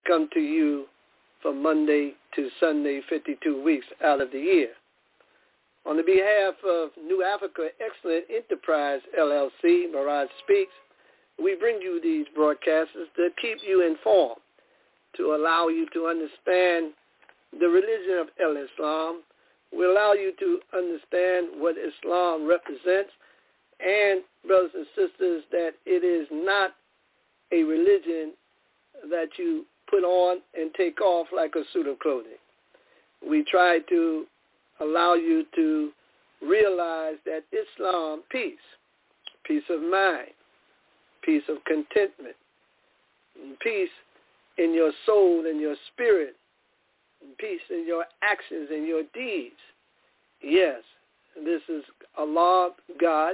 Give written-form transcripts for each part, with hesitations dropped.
come to you from Monday to Sunday, 52 weeks out of the year. On the behalf of New Africa Excellent Enterprise, LLC, Mirage Speaks, we bring you these broadcasts to keep you informed, to allow you to understand the religion of Islam. We allow you to understand what Islam represents, and, brothers and sisters, that it is not a religion that you put on and take off like a suit of clothing. We try to allow you to realize that Islam, peace of mind, peace of contentment, peace in your soul and your spirit, peace in your actions and your deeds. Yes, this is Allah, God,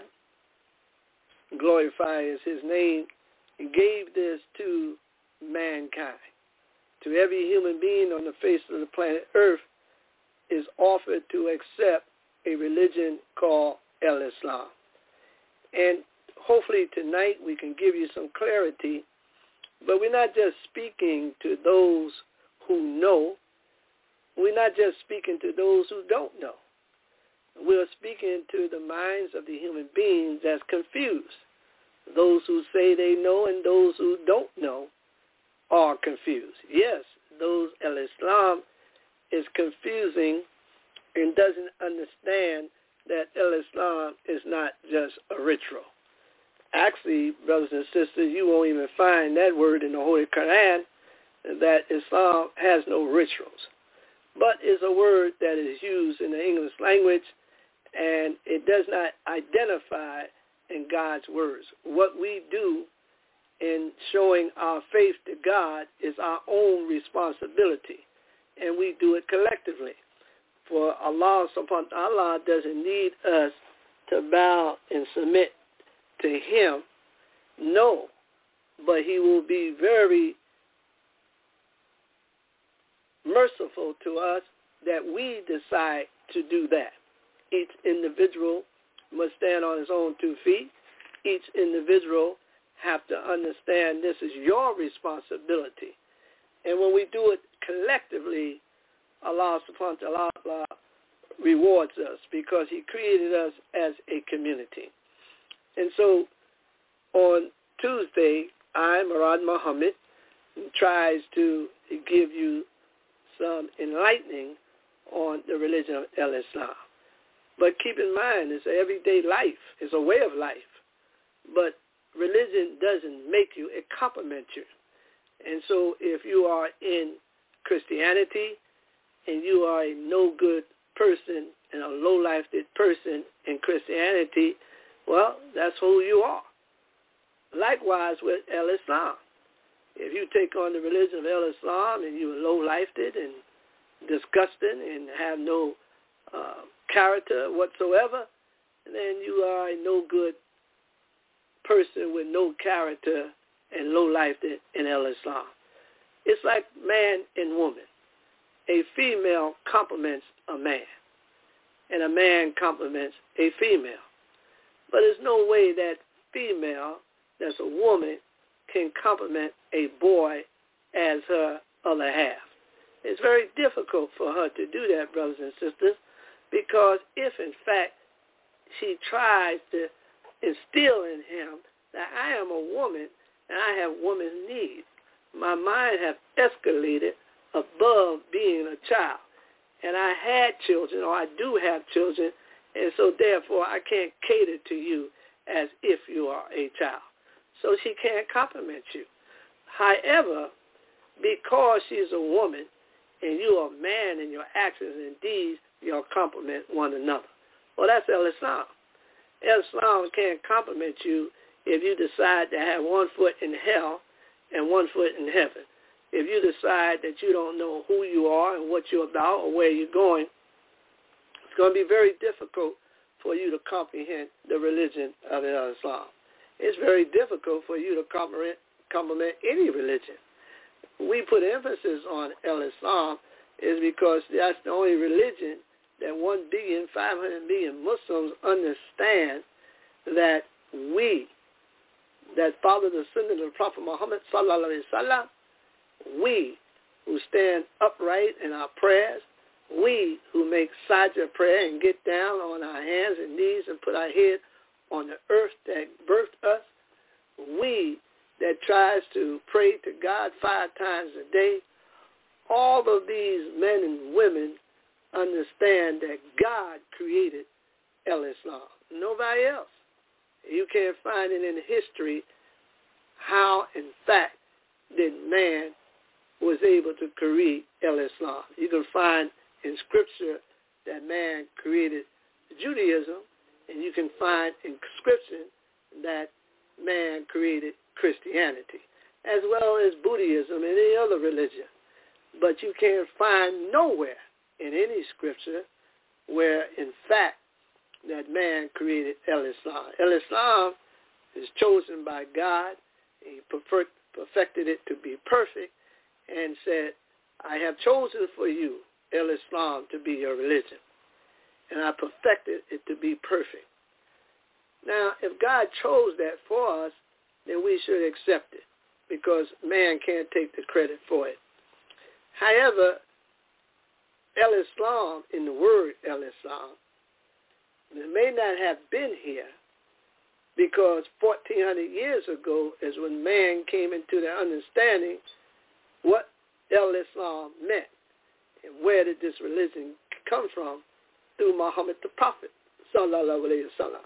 glorified is his name, gave this to mankind. To every human being on the face of the planet Earth is offered to accept a religion called Islam. And hopefully tonight we can give you some clarity, but we're not just speaking to those who know. We're not just speaking to those who don't know. We're speaking to the minds of the human beings that's confused. Those who say they know and those who don't know are confused. Yes, those Islam is confusing and doesn't understand that Islam is not just a ritual. Actually, brothers and sisters, you won't even find that word in the Holy Quran, that Islam has no rituals. But is a word that is used in the English language, and it does not identify in God's words. What we do in showing our faith to God is our own responsibility, and we do it collectively. For Allah subhanahu wa ta'ala doesn't need us to bow and submit to him, no, but he will be very merciful to us that we decide to do that. Each individual must stand on his own 2 feet. Each individual have to understand this is your responsibility. And when we do it collectively, Allah subhanahu wa ta'ala rewards us because he created us as a community. And so on Tuesday, I, Murad Muhammad, tries to give you some enlightening on the religion of Islam. But keep in mind, it's an everyday life. It's a way of life. But religion doesn't make you, it complements you. And so if you are in Christianity and you are a no-good person and a low-lifed person in Christianity, well, that's who you are. Likewise with Islam. If you take on the religion of Islam and you're low-lifed and disgusting and have no character whatsoever, then you are a no-good person with no character and low-lifed in Islam. It's like man and woman. A female complements a man, and a man complements a female. But there's no way that female, that's a woman, can complement a boy as her other half. It's very difficult for her to do that, brothers and sisters, because if, in fact, she tries to instill in him that I am a woman and I have woman's needs, my mind has escalated above being a child. And I had children, or I do have children, and so therefore I can't cater to you as if you are a child. So she can't compliment you. However, because she's a woman and you are a man in your actions and deeds, you'll complement one another. Well, that's Islam. Islam can't compliment you if you decide to have 1 foot in hell and 1 foot in heaven. If you decide that you don't know who you are and what you're about or where you're going, it's going to be very difficult for you to comprehend the religion of Islam. It's very difficult for you to compliment any religion. We put emphasis on Islam is because that's the only religion that 1,500,000,000 Muslims understand that that follow the sunnah of the Prophet Muhammad sallallahu alaihi wasallam, we who stand upright in our prayers, we who make sajda prayer and get down on our hands and knees and put our head on the earth that birthed us, we that tries to pray to God 5 times a day, all of these men and women understand that God created El-Islam, nobody else. You can't find it in history how, in fact, that man was able to create El-Islam. You can find in Scripture that man created Judaism, and you can find in Scripture that man created Christianity, as well as Buddhism and any other religion. But you can't find nowhere in any Scripture where, in fact, that man created El-Islam. El-Islam is chosen by God. He perfected it to be perfect and said, I have chosen for you El-Islam to be your religion, and I perfected it to be perfect. Now, if God chose that for us, then we should accept it, because man can't take the credit for it. However, El-Islam, in the word El-Islam, it may not have been here, because 1,400 years ago is when man came into the understanding what El-Islam meant and where did this religion come from, through Muhammad the Prophet, sallallahu alayhi wa sallam.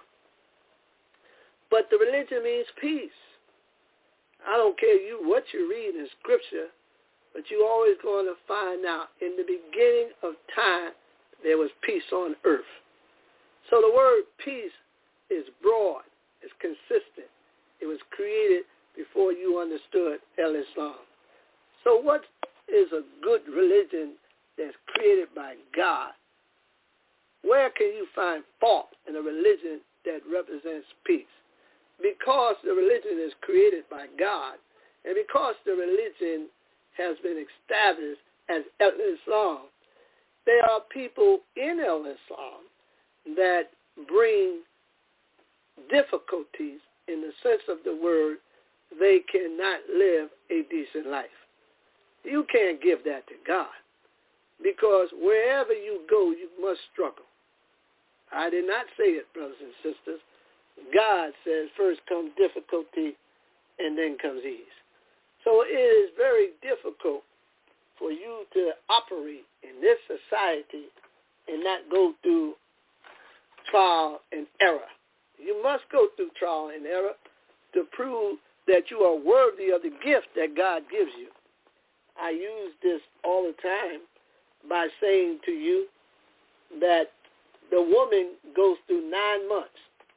But the religion means peace. I don't care what you read in Scripture, but you're always going to find out in the beginning of time there was peace on earth. So the word peace is broad, it's consistent. It was created before you understood El-Islam. So what is a good religion that's created by God? Where can you find fault in a religion that represents peace? Because the religion is created by God, and because the religion has been established as El-Islam, there are people in El-Islam that bring difficulties in the sense of the word. They cannot live a decent life. You can't give that to God, because wherever you go, you must struggle. I did not say it, brothers and sisters. God says first comes difficulty and then comes ease. So it is very difficult for you to operate in this society and not go through trial and error. You must go through trial and error to prove that you are worthy of the gift that God gives you. I use this all the time by saying to you that the woman goes through 9 months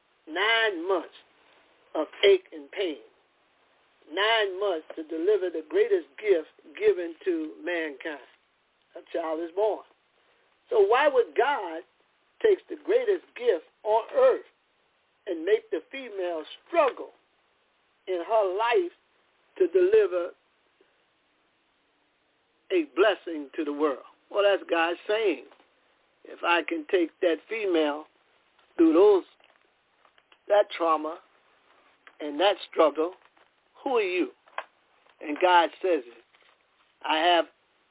of ache and pain, 9 months to deliver the greatest gift given to mankind. A child is born. So why would God take the greatest gift on earth and make the female struggle in her life to deliver a blessing to the world? Well, that's God saying, if I can take that female through that trauma and that struggle, who are you? And God says it. I have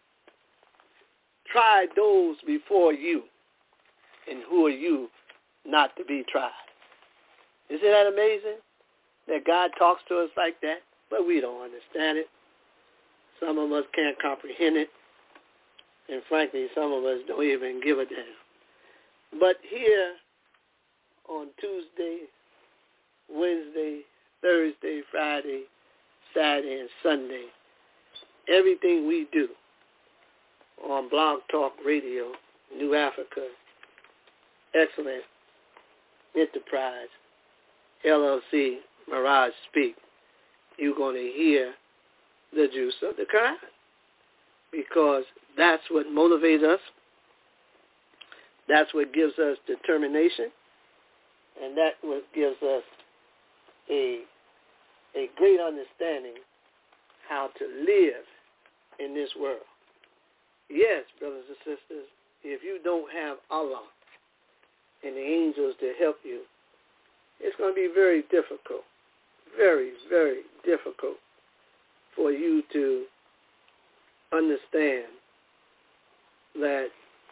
tried those before you, and who are you not to be tried? Isn't that amazing that God talks to us like that? But we don't understand it. Some of us can't comprehend it. And frankly, some of us don't even give a damn. But here on Tuesday, Wednesday, Thursday, Friday, Saturday, and Sunday, everything we do on Blog Talk Radio, New Africa, Excellent Enterprise, LLC, Mirage Speak, you're going to hear the juice of the Quran, because that's what motivates us. That's what gives us determination, and that's what gives us a great understanding how to live in this world. Yes, brothers and sisters, if you don't have Allah and the angels to help you, it's going to be very difficult, very, very difficult for you to understand that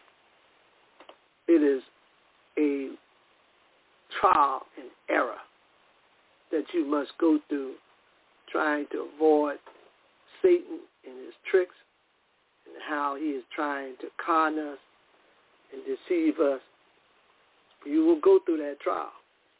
it is a trial and error that you must go through trying to avoid Satan and his tricks and how he is trying to con us and deceive us. You will go through that trial.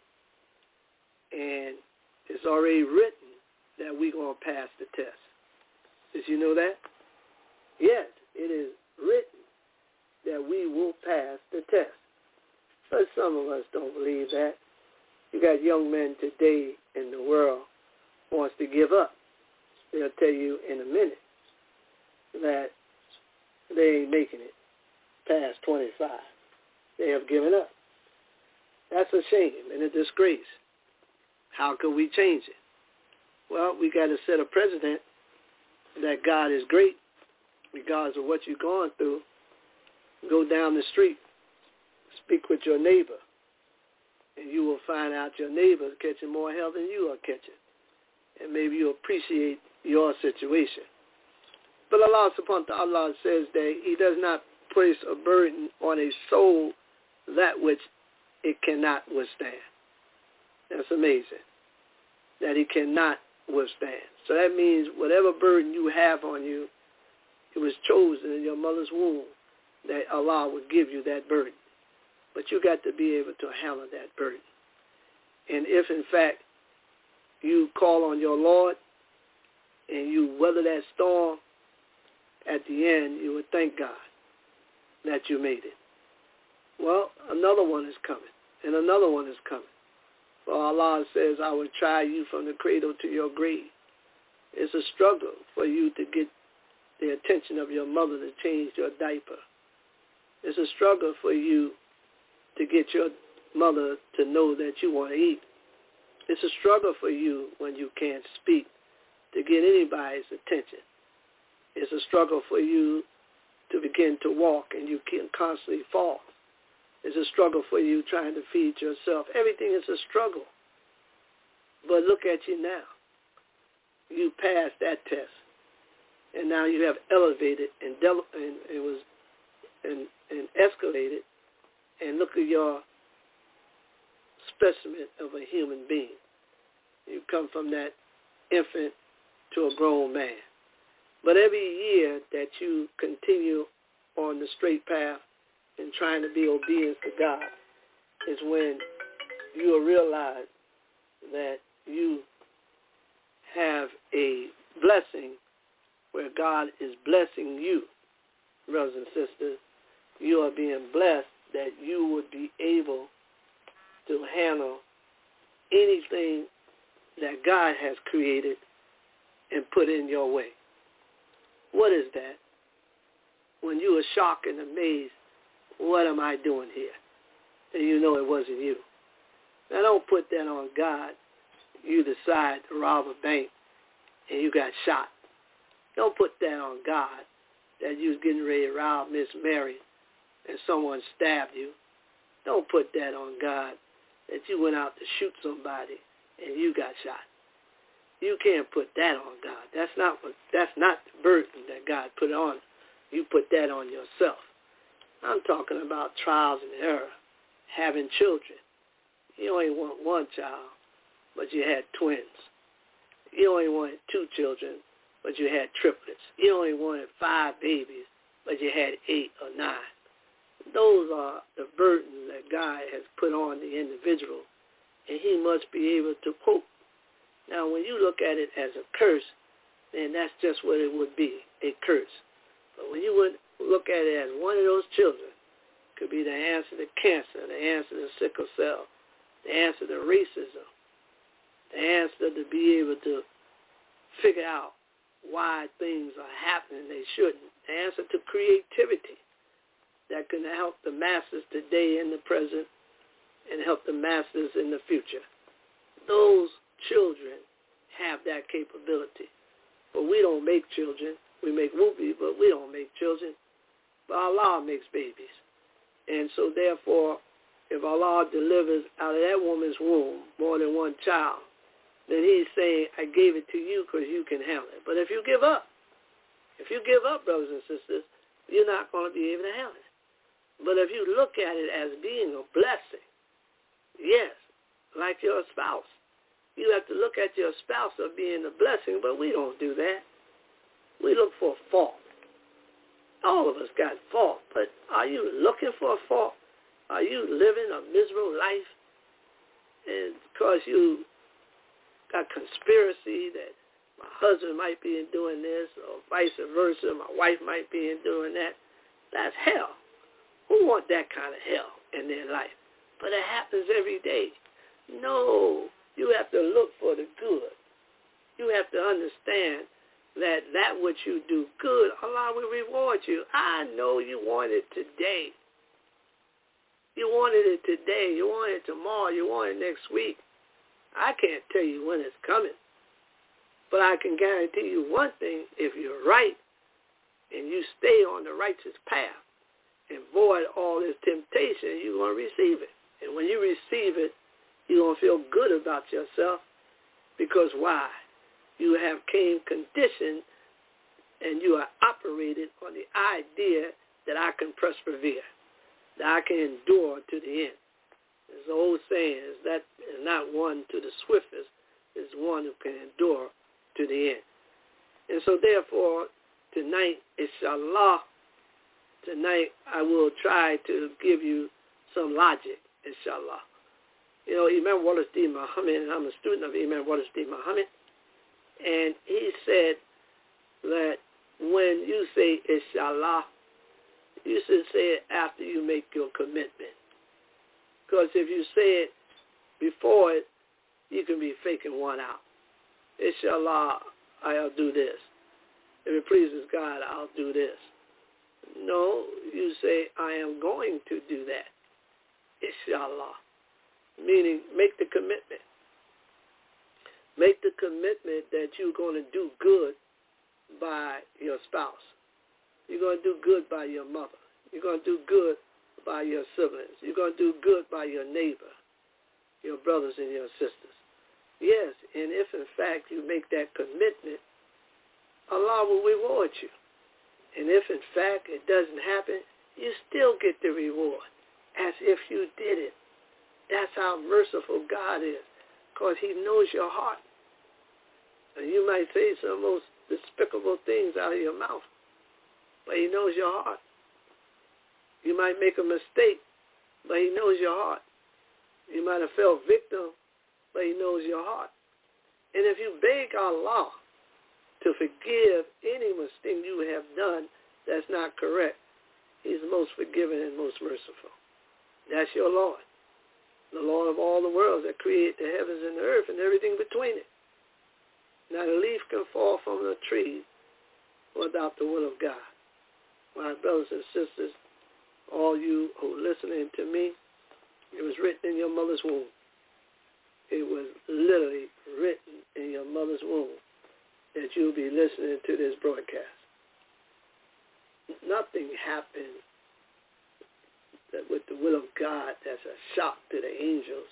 And it's already written that we're going to pass the test. Did you know that? Yes, it is written that we will pass the test. But some of us don't believe that. You got young men today in the world wants to give up. They'll tell you in a minute that they ain't making it past 25. They have given up. That's a shame and a disgrace. How can we change it? Well, we got to set a precedent that God is great, regardless of what you're going through. Go down the street, speak with your neighbor, and you will find out your neighbor is catching more hell than you are catching. And maybe you'll appreciate your situation. But Allah subhanahu wa ta'ala says that he does not place a burden on a soul that which it cannot withstand. That's amazing, that he cannot withstand. So that means whatever burden you have on you, it was chosen in your mother's womb that Allah would give you that burden. But you got to be able to handle that burden. And if, in fact, you call on your Lord and you weather that storm, at the end, you would thank God that you made it. Well, another one is coming, and another one is coming. For Allah says, I will try you from the cradle to your grave. It's a struggle for you to get the attention of your mother to change your diaper. It's a struggle for you to get your mother to know that you want to eat. It's a struggle for you when you can't speak to get anybody's attention. It's a struggle for you to begin to walk and you can constantly fall. It's a struggle for you trying to feed yourself. Everything is a struggle. But look at you now. You passed that test. And now you have elevated and escalated. And look at your specimen of a human being. You come from that infant to a grown man. But every year that you continue on the straight path and trying to be obedient to God is when you will realize that you have a blessing where God is blessing you, brothers and sisters. You are being blessed that you would be able to handle anything that God has created and put in your way. What is that? When you are shocked and amazed, what am I doing here? And you know it wasn't you. Now don't put that on God. You decide to rob a bank and you got shot. Don't put that on God that you was getting ready to rob Miss Mary and someone stabbed you. Don't put that on God that you went out to shoot somebody and you got shot. You can't put that on God. That's not the burden that God put on. You put that on yourself. I'm talking about trials and error, having children. You only want one child, but you had twins. You only wanted 2 children, but you had triplets. You only wanted 5 babies, but you had 8 or 9. Those are the burdens that God has put on the individual, and he must be able to cope. Now, when you look at it as a curse, then that's just what it would be, a curse. But when you would look at it as one of those children, could be the answer to cancer, the answer to sickle cell, the answer to racism, the answer to be able to figure out why things are happening they shouldn't, the answer to creativity that can help the masses today and the present and help the masses in the future. Those children have that capability. But we don't make children. We make whoopee, but we don't make children. But Allah makes babies. And so therefore, if Allah delivers out of that woman's womb more than one child, then he's saying, I gave it to you because you can handle it. But if you give up, If you give up, brothers and sisters, you're not going to be able to have it. But if you look at it as being a blessing, yes, like your spouse, you have to look at your spouse as being a blessing, but we don't do that. We look for a fault. All of us got fault, but are you looking for a fault? Are you living a miserable life? And because you got conspiracy that my husband might be in doing this or vice versa, my wife might be in doing that, that's hell. Who want that kind of hell in their life? But it happens every day. No, you have to look for the good. You have to understand that which you do good, Allah will reward you. I know you want it today. You wanted it today. You want it tomorrow. You want it next week. I can't tell you when it's coming. But I can guarantee you one thing. If you're right and you stay on the righteous path and avoid all this temptation, you're going to receive it. And when you receive it, you're going to feel good about yourself because why? You have came conditioned and you are operated on the idea that I can persevere, that I can endure to the end. There's an old saying, is that is not one to the swiftest, is one who can endure to the end. And so therefore, tonight, inshallah, tonight I will try to give you some logic, inshallah. You know, Imam Wallace D. Muhammad, and I'm a student of Imam Wallace D. Muhammad, and he said that when you say inshallah, you should say it after you make your commitment. Because if you say it before it, you can be faking one out. Inshallah, I'll do this. If it pleases God, I'll do this. No, you say, I am going to do that. Inshallah. Meaning, make the commitment. Make the commitment that you're going to do good by your spouse. You're going to do good by your mother. You're going to do good by your siblings. You're going to do good by your neighbor, your brothers and your sisters. Yes, and if in fact you make that commitment, Allah will reward you. And if in fact it doesn't happen, you still get the reward as if you did it. That's how merciful God is, because he knows your heart. And you might say some most despicable things out of your mouth, but he knows your heart. You might make a mistake, but he knows your heart. You might have fell victim, but he knows your heart. And if you beg Allah to forgive any mistake you have done that's not correct, he's most forgiving and most merciful. That's your Lord, the Lord of all the worlds that created the heavens and the earth and everything between it. Not a leaf can fall from the tree without the will of God. My brothers and sisters, all you who are listening to me, it was written in your mother's womb. It was literally written in your mother's womb that you'll be listening to this broadcast. Nothing happened that with the will of God that's a shock to the angels,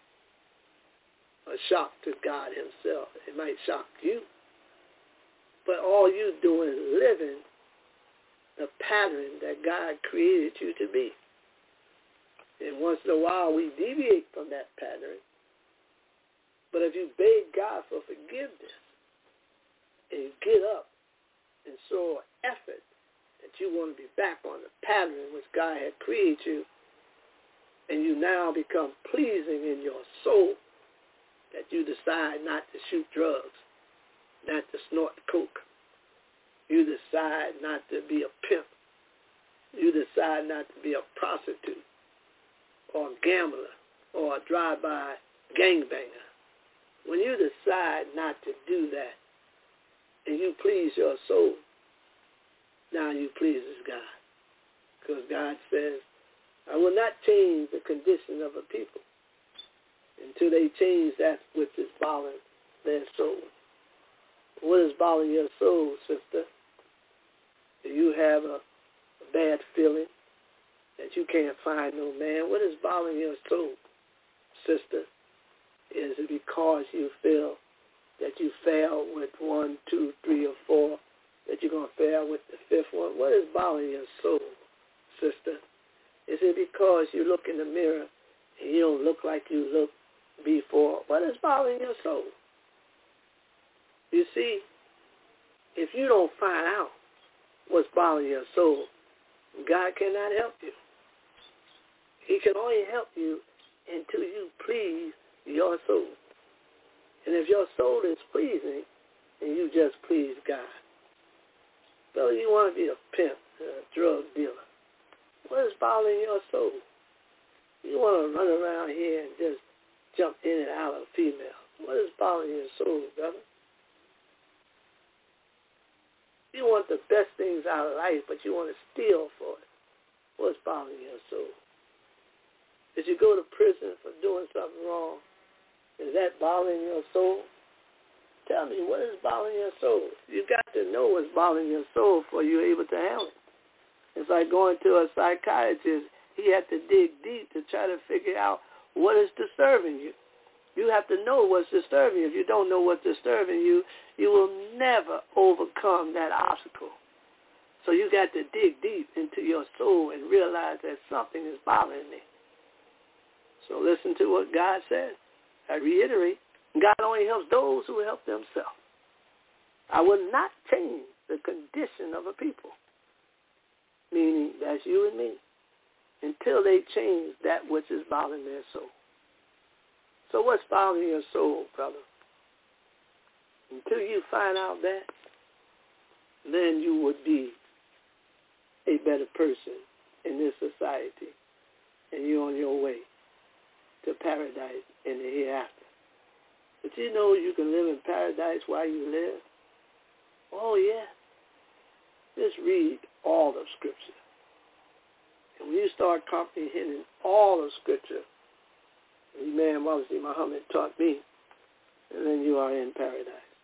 a shock to God himself. It might shock you, but all you doing is living the pattern that God created you to be. And once in a while we deviate from that pattern, but if you beg God for forgiveness and you get up and show effort that you want to be back on the pattern in which God had created you, and you now become pleasing in your soul, that you decide not to shoot drugs, not to snort coke. You decide not to be a pimp. You decide not to be a prostitute or a gambler or a drive-by gangbanger. When you decide not to do that and you please your soul, now you pleases God. Because God says, I will not change the condition of a people until they change that which is bothering their soul. What is bothering your soul, sister? Do you have a bad feeling that you can't find no man? What is bothering your soul, sister? Is it because you feel that you failed with 1, 2, 3, or 4 that you're going to fail with the fifth one. What is bothering your soul, sister? Is it because you look in the mirror and you don't look like you looked before? What is bothering your soul? You see, if you don't find out what's bothering your soul, God cannot help you. He can only help you until you please your soul. And if your soul is pleasing, then you just please God. So you want to be a pimp, a drug dealer. What is bothering your soul? You want to run around here and just jump in and out of females. What is bothering your soul, brother? You want the best things out of life, but you want to steal for it. What's bothering your soul? Did you go to prison for doing something wrong? Is that bothering your soul? Tell me, what is bothering your soul? You got to know what's bothering your soul before you're able to handle it. It's like going to a psychiatrist. He had to dig deep to try to figure out what is disturbing you. You have to know what's disturbing you. If you don't know what's disturbing you, you will never overcome that obstacle. So you got to dig deep into your soul and realize that something is bothering me. So listen to what God says. I reiterate, God only helps those who help themselves. I will not change the condition of a people, meaning that's you and me, until they change that which is bothering their soul. So what's bothering your soul, brother? Until you find out that, then you would be a better person in this society, and you're on your way to paradise in the hereafter. But you know you can live in paradise while you live? Oh, yeah. Just read all of Scripture. And when you start comprehending all of Scripture, Imam Muhammad taught me, and then you are in paradise.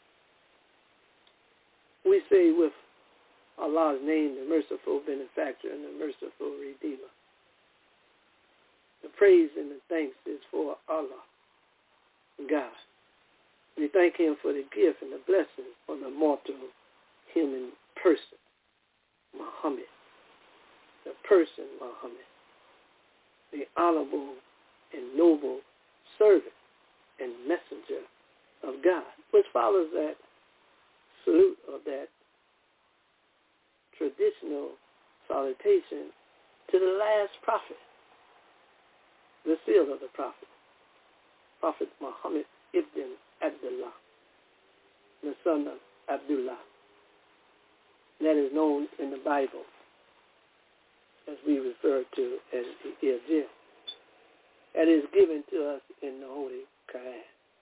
We say with Allah's name, the merciful benefactor and the merciful redeemer. The praise and the thanks is for Allah, God. We thank him for the gift and the blessing of the mortal human person, Muhammad. The person, Muhammad. The honorable and noble servant and messenger of God, which follows that salute of that traditional salutation to the last prophet, the seal of the prophet, Prophet Muhammad ibn Abdullah, the son of Abdullah. That is known in the Bible as we refer to as the Injil. That is given to us in the Holy Quran.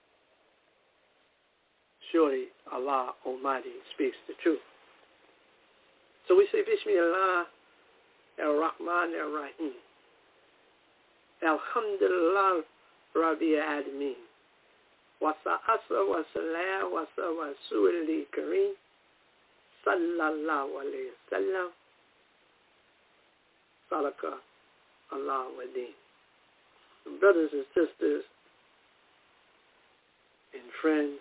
Surely Allah Almighty speaks the truth. So we say, Bismillah ar-Rahman ar-Rahim. Alhamdulillah Rabbi Admin. Wasa asa wa salam wasa wa su'ili kareem. Sallallahu alayhi wa sallam. Salaka Allah wa deen. Brothers and sisters and friends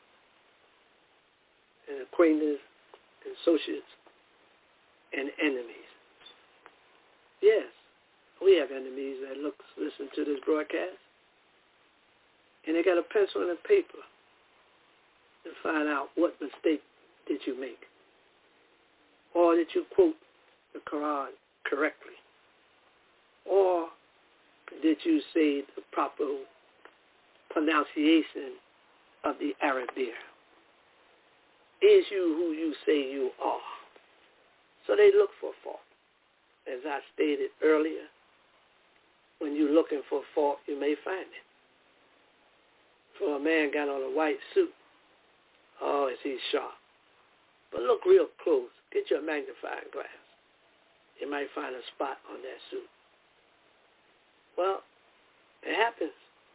and acquaintances and associates and enemies. Yes, we have enemies that listen to this broadcast, and they got a pencil and a paper to find out what mistake did you make, or did you quote the Quran correctly, or did you say the proper pronunciation of the Arabic? Is you who you say you are? So they look for fault. As I stated earlier, when you're looking for fault, you may find it. For a man got on a white suit, oh, is he sharp? But look real close. Get your magnifying glass. You might find a spot on that suit. Well, it happens.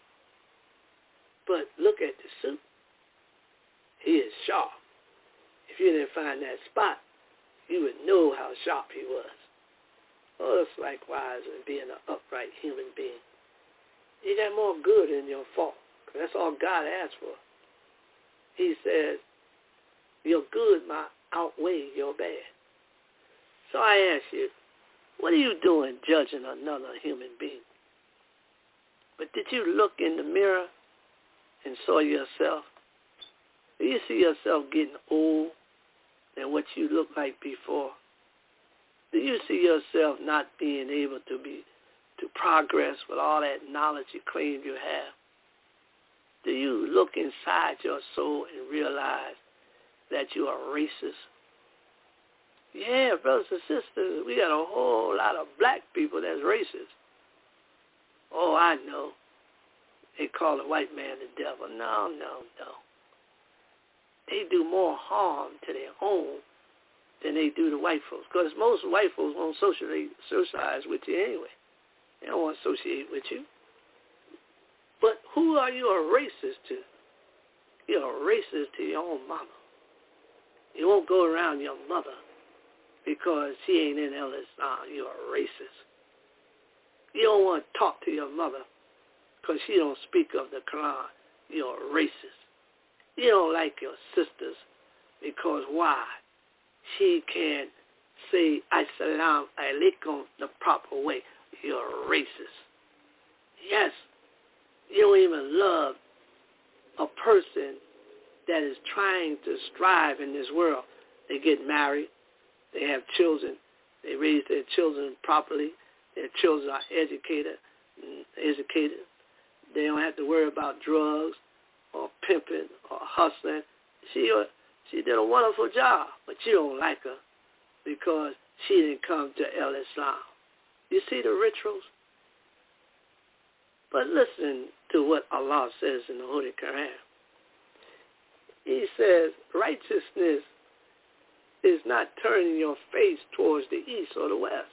But look at the suit. He is sharp. If you didn't find that spot, you would know how sharp he was. Oh, it's likewise in being an upright human being. You got more good in your fault, because that's all God asks for. He says, your good, my outweigh your bad. So I ask you, what are you doing judging another human being? But did you look in the mirror and saw yourself? Do you see yourself getting old than what you looked like before? Do you see yourself not being able to progress with all that knowledge you claim you have? Do you look inside your soul and realize that you are racist? Yeah, brothers and sisters, we got a whole lot of black people that's racist. Oh, I know. They call the white man the devil. No. They do more harm to their own than they do to white folks. Because most white folks won't socialize with you anyway. They don't want to associate with you. But who are you a racist to? You're a racist to your own mama. You won't go around your mother because she ain't in Islam. You're a racist. You don't want to talk to your mother because she don't speak of the Quran. You're a racist. You don't like your sisters because why? She can't say Assalamu alaikum the proper way. You're a racist. Yes, you don't even love a person that is trying to strive in this world. They get married. They have children. They raise their children properly. Their children are educated. They don't have to worry about drugs or pimping or hustling. She did a wonderful job, but you don't like her because she didn't come to Islam. You see the rituals? But listen to what Allah says in the Holy Quran. He says, righteousness is not turning your face towards the east or the west.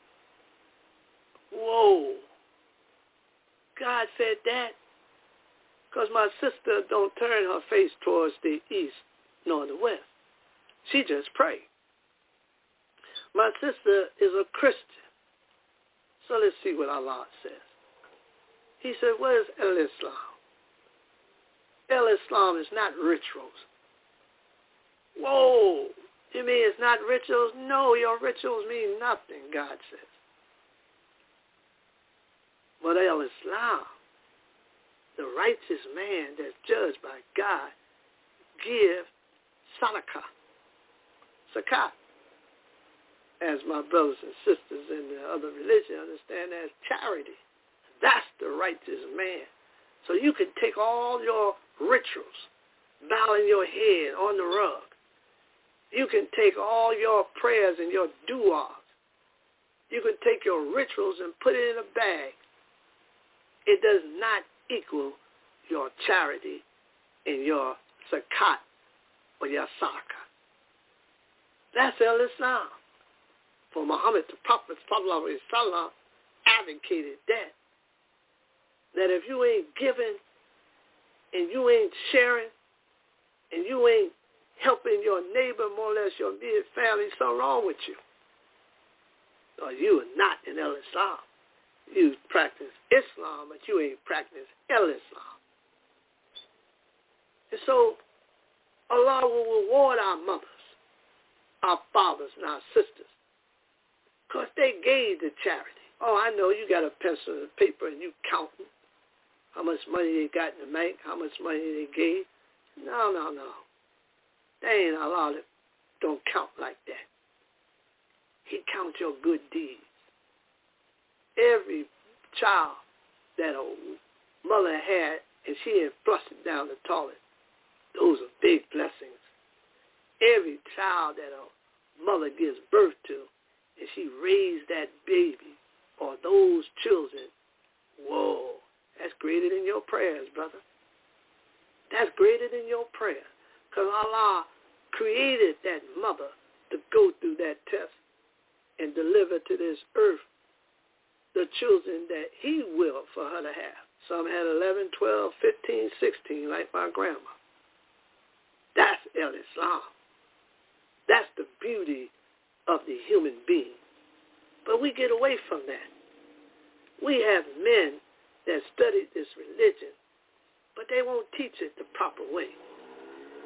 Whoa. God said that because my sister don't turn her face towards the east nor the west. She just prays. My sister is a Christian. So let's see what Allah says. He said, what is El-Islam? El-Islam is not rituals. Whoa. You mean it's not rituals? No, your rituals mean nothing, God says. But El-Islam, the righteous man that's judged by God, give sadaqah, zakat. As my brothers and sisters in the other religion understand as charity. That's the righteous man. So you can take all your rituals, bowing your head on the rug. You can take all your prayers and your du'as. You can take your rituals and put it in a bag. It does not equal your charity and your zakat or your sadaqah. That's El-Islam. For Muhammad, the Prophet sallallahu alaihi wasallam, advocated that if you ain't giving and you ain't sharing and you ain't helping your neighbor, more or less your immediate family, something wrong with you. Or you are not in El-Islam. You practice Islam, but you ain't practice El-Islam. And so Allah will reward our mothers, our fathers, and our sisters because they gave the charity. Oh, I know you got a pencil and paper and you counting how much money they got in the bank, how much money they gave. No. They ain't allowed to. Don't count like that. He counts your good deeds. Every child that a mother had and she didn't flush it down the toilet, those are big blessings. Every child that a mother gives birth to and she raised that baby or those children, whoa, that's greater than your prayers, brother. That's greater than your prayers. Because Allah created that mother to go through that test and deliver to this earth the children that he willed for her to have. Some had 11, 12, 15, 16, like my grandma. That's El-Islam. That's the beauty of the human being. But we get away from that. We have men that studied this religion, but they won't teach it the proper way.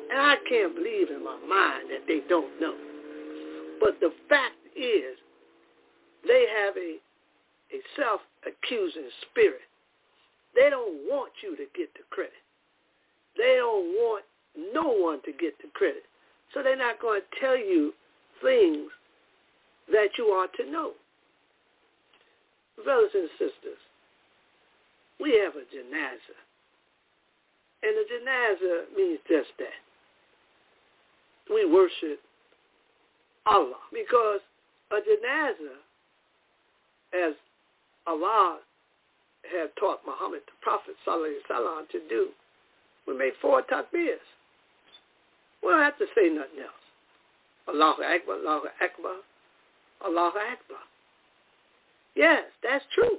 And I can't believe in my mind that they don't know. But the fact is, they have a self-accusing spirit. They don't want you to get the credit. They don't want no one to get the credit. So they're not going to tell you things that you ought to know. Brothers and sisters, we have a janazah. And a janazah means just that. We worship Allah. Because a janazah, as Allah had taught Muhammad, the Prophet ﷺ, to do, we make 4 takbirs. We don't have to say nothing else. Allahu Akbar, Allahu Akbar, Allahu Akbar. Yes, that's true.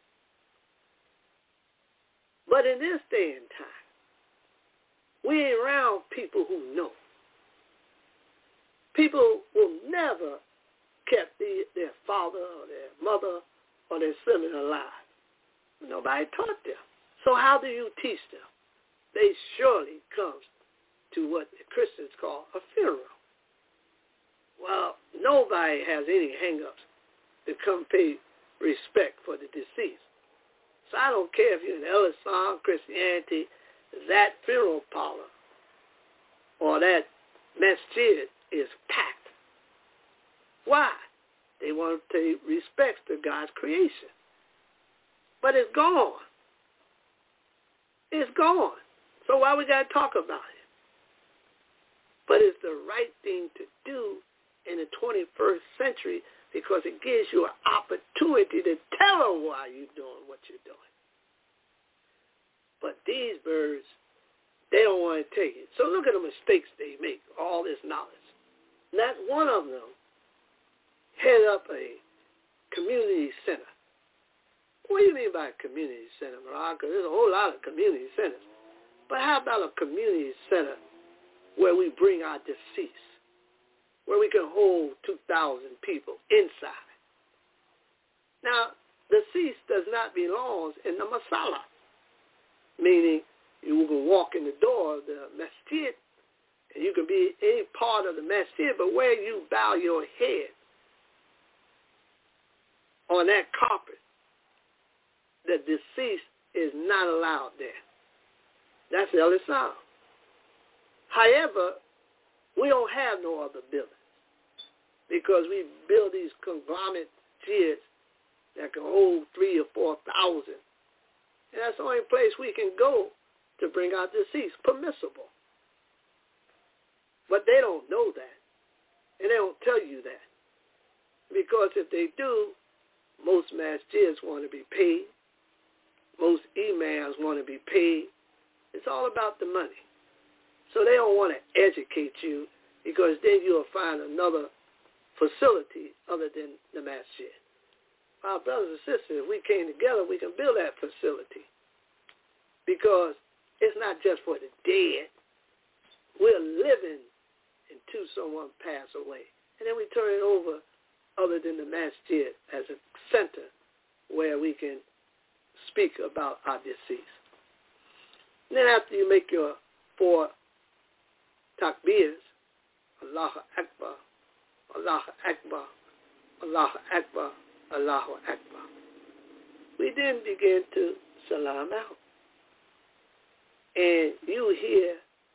But in this day and time, we ain't around people who know. People will never kept their father or their mother or their sibling alive. Nobody taught them. So how do you teach them? They surely comes to what the Christians call a funeral. Well, nobody has any hang-ups to come pay respect for the deceased. So I don't care if you're in Islam, Christianity, that funeral parlor or that masjid is packed. Why? They want to pay respects to God's creation. But it's gone. It's gone. So why we got to talk about it? But it's the right thing to do in the 21st century because it gives you an opportunity to tell them why you're doing what you're doing. But these birds, they don't want to take it. So look at the mistakes they make, all this knowledge. Not one of them head up a community center. What do you mean by a community center, Marah? Because there's a whole lot of community centers. But how about a community center where we bring our deceased, where we can hold 2,000 people inside? Now, deceased does not belong in the masala, meaning you can walk in the door of the masjid, and you can be any part of the masjid, but where you bow your head on that carpet, the deceased is not allowed there. That's al-Islam. However, we don't have no other buildings because we build these conglomerate jids that can hold 3,000 or 4,000. And that's the only place we can go to bring our deceased, permissible. But they don't know that, and they don't tell you that. Because if they do, most masjids want to be paid. Most imams want to be paid. It's all about the money. So they don't want to educate you because then you'll find another facility other than the masjid. Our brothers and sisters, if we came together, we can build that facility because it's not just for the dead. We're living until someone pass away. And then we turn it over other than the masjid as a center where we can speak about our deceased. And then after you make your 4 takbirs, Allahu Akbar, Allahu Akbar, Allahu Akbar, Allahu Akbar, we then begin to salam out. And you hear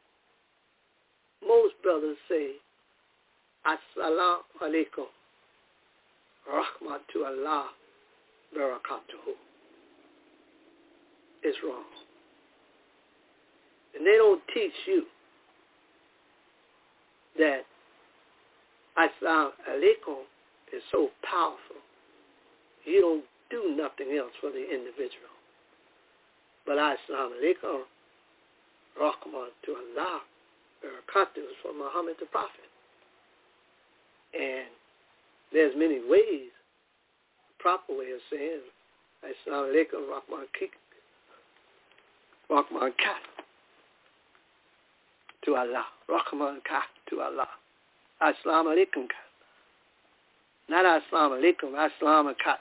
most brothers say, Assalamu alaikum, rahmatu Allah, barakatuhu. It's wrong. And they don't teach you that Assalamu alaikum is so powerful. You don't do nothing else for the individual. But Assalamu alaikum, rahmatu Allah, barakatuhu is for Muhammad the Prophet. And there's many ways, the proper way of saying Assalamu alaikum, rahman kat to Allah. Rahman kat to Allah. Assalamu alaikum kat. Not assalamu alaikum, assalamu kat.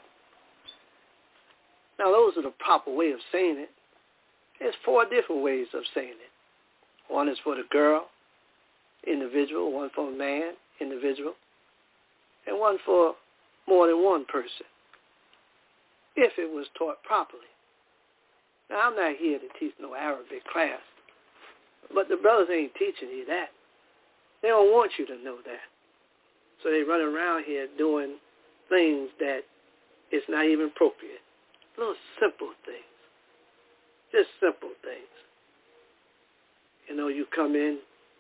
Now those are the proper way of saying it. There's 4 different ways of saying it. One is for the girl, individual, one for a man, individual, and one for more than one person, if it was taught properly. Now, I'm not here to teach no Arabic class, but the brothers ain't teaching you that. They don't want you to know that. So they run around here doing things that is not even appropriate. Little simple things. Just simple things. You know, you come in,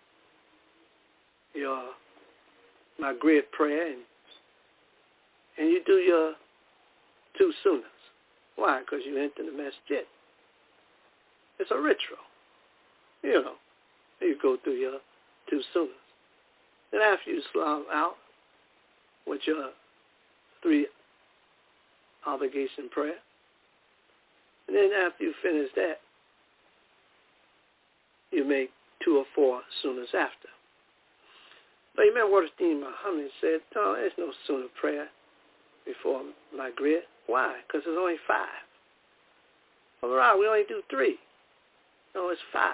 your Maghrib prayer, and you do your 2 sunnahs. Why? Because you enter the masjid. It's a ritual. You know, you go through your 2 sunnahs. Then after you salam out with your 3 obligation prayer, and then after you finish that, you make 2 or 4 sunnahs after. But you remember what Muhammad said, no, there's no sunnah prayer before Maghrib. Why? Because there's only 5. All right, we only do 3. No, it's 5.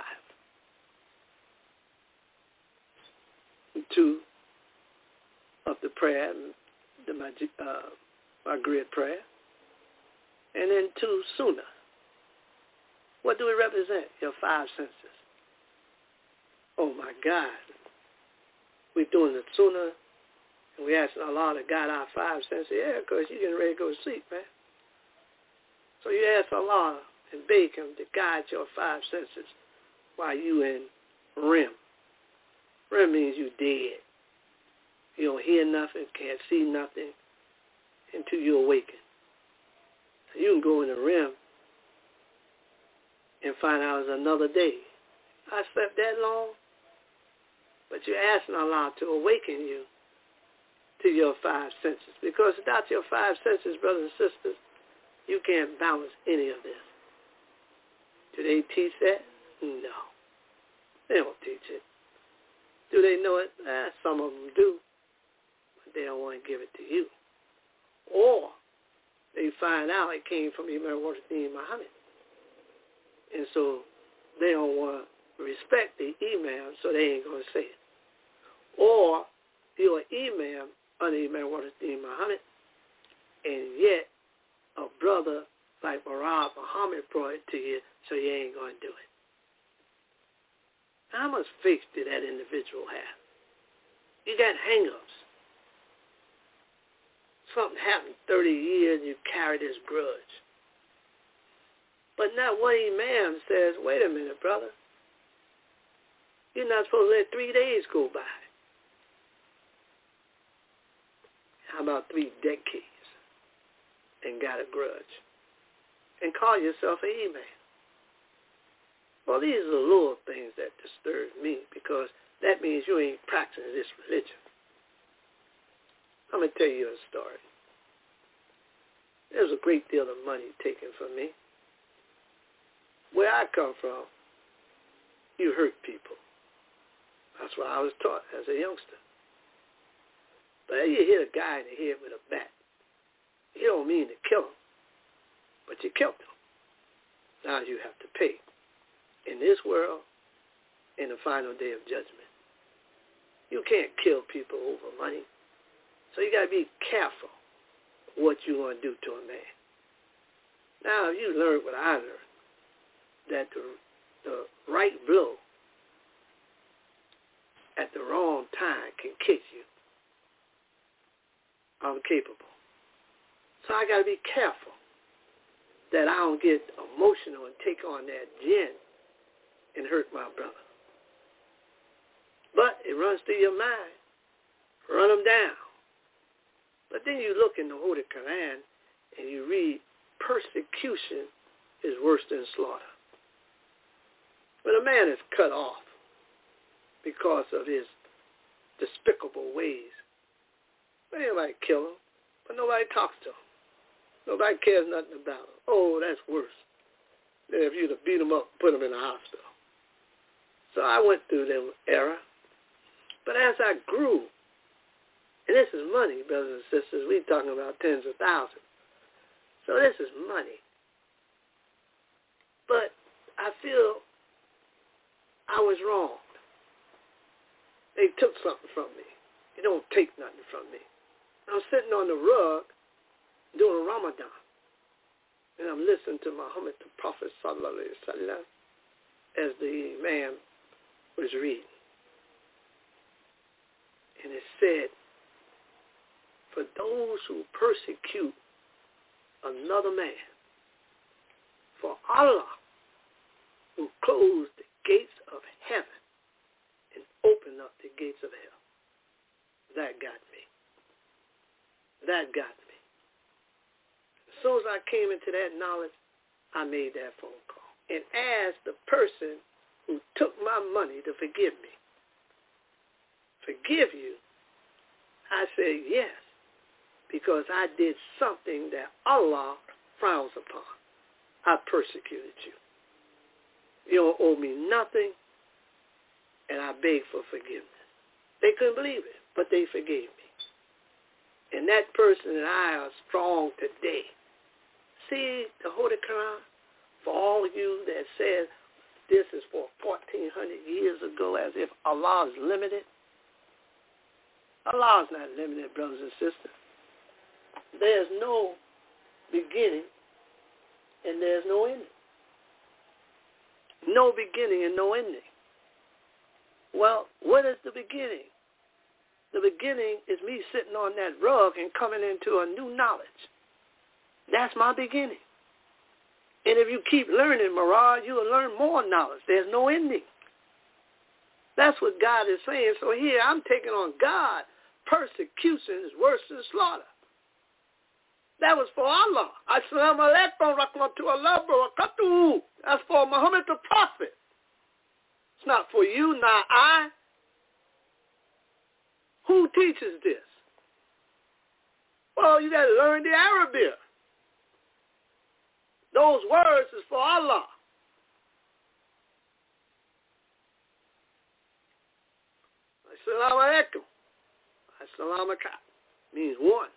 2 of the prayer, the Maghrib prayer, and then 2 sunnah. What do we represent? Your 5 senses. Oh my God. We're doing the sunnah, and we asking Allah to guide our 5 senses. Yeah, because you're getting ready to go to sleep, man. So you ask Allah and beg Him to guide your 5 senses while you in REM. REM means you dead. You don't hear nothing, can't see nothing until you awaken. So you can go into REM and find out it's another day. I slept that long, but you're asking Allah to awaken you to your 5 senses. Because without your 5 senses, brothers and sisters, you can't balance any of this. Do they teach that? No. They don't teach it. Do they know it? Some of them do, but they don't want to give it to you. Or they find out it came from Imam Muhammad. And so they don't want to respect the imam, so they ain't going to say it. Or you're an imam under Imam Muhammad, and yet a brother like Murad Muhammad brought it to you, so you ain't going to do it. How much faith did that individual have? You got hang-ups. Something happened 30 years, you carry this grudge. But not one imam says, wait a minute, brother. You're not supposed to let 3 days go by. How about 3 decades and got a grudge? And call yourself an imam. Well, these are the little things that disturb me, because that means you ain't practicing this religion. I'm going to tell you a story. There's a great deal of money taken from me. Where I come from, you hurt people. That's what I was taught as a youngster. But you hit a guy in the head with a bat. You don't mean to kill him, but you killed him. Now you have to pay. In this world, in the final day of judgment. You can't kill people over money. So you got to be careful what you want to do to a man. Now, you learned what I learned, that the right blow at the wrong time can kick you. I'm capable. So I got to be careful that I don't get emotional and take on that gin and hurt my brother. But it runs through your mind. Run them down. But then you look in the Holy Quran and you read, persecution is worse than slaughter. When a man is cut off because of his despicable ways, anybody kill him, but nobody talks to him. Nobody cares nothing about him. Oh, that's worse than if you'd have beat him up and put him in the hospital. So I went through that era. But as I grew, and this is money, brothers and sisters, we're talking about tens of thousands. So this is money. But I feel I was wrong. They took something from me. They don't take nothing from me. I'm sitting on the rug during Ramadan, and I'm listening to Muhammad, the Prophet sallallahu alaihi wasallam, as the Imam was reading. And it said, for those who persecute another man, for Allah will close the gates of heaven and open up the gates of hell. That got me. That got me. As soon as I came into that knowledge, I made that phone call and asked the person who took my money to forgive me. Forgive you? I said yes, because I did something that Allah frowns upon. I persecuted you. You don't owe me nothing, and I beg for forgiveness. They couldn't believe it, but they forgave me. And that person and I are strong today. See the Holy Quran, for all of you that said this is for 1,400 years ago as if Allah is limited. Allah is not limited, brothers and sisters. There's no beginning and there's no ending. No beginning and no ending. Well, what is the beginning? The beginning is me sitting on that rug and coming into a new knowledge. That's my beginning. And if you keep learning, Marah, you will learn more knowledge. There's no ending. That's what God is saying. So here I'm taking on God. Persecution is worse than slaughter. That was for Allah. Assalamu alaikum rahmatullah barakatuhu. That's for Muhammad the Prophet. It's not for you, not I. Who teaches this? Well, you got to learn the Arabic. Those words is for Allah. Assalamu alaikum. Assalamu alaikum means one.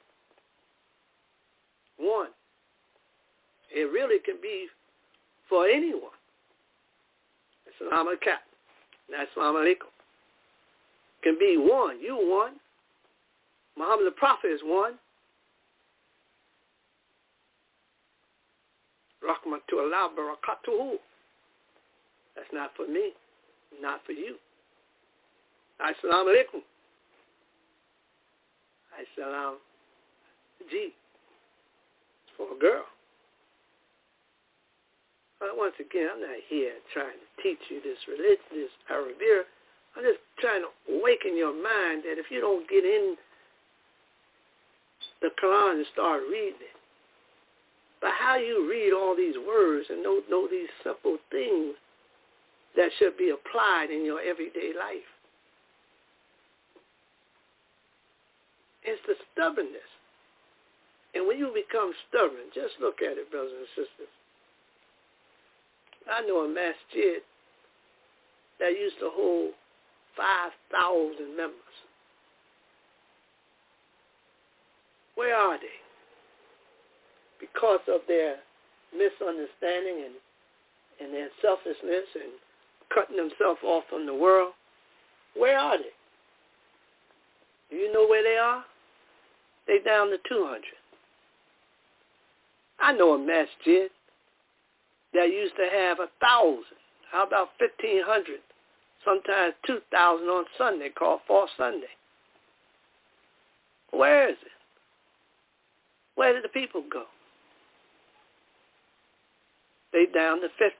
One. It really can be for anyone. Assalamu alaikum. Assalamu alaikum. Can be one. You one. Muhammad the Prophet is one. Rahmatullah barakatuhu. That's not for me. Not for you. Assalamu alaikum. Assalam G. It's for a girl. But once again, I'm not here trying to teach you this religion, this Arabic. I'm just trying to awaken your mind that if you don't get in the Quran and start reading it, but how you read all these words and know these simple things that should be applied in your everyday life. It's the stubbornness. And when you become stubborn, just look at it, brothers and sisters. I know a masjid that used to hold 5,000 members. Where are they? Because of their misunderstanding and their selfishness and cutting themselves off from the world. Where are they? Do you know where they are? They down to 200. I know a masjid that used to have 1,000. How about 1,500? Sometimes 2,000 on Sunday, called Fourth Sunday. Where is it? Where did the people go? They down to 50.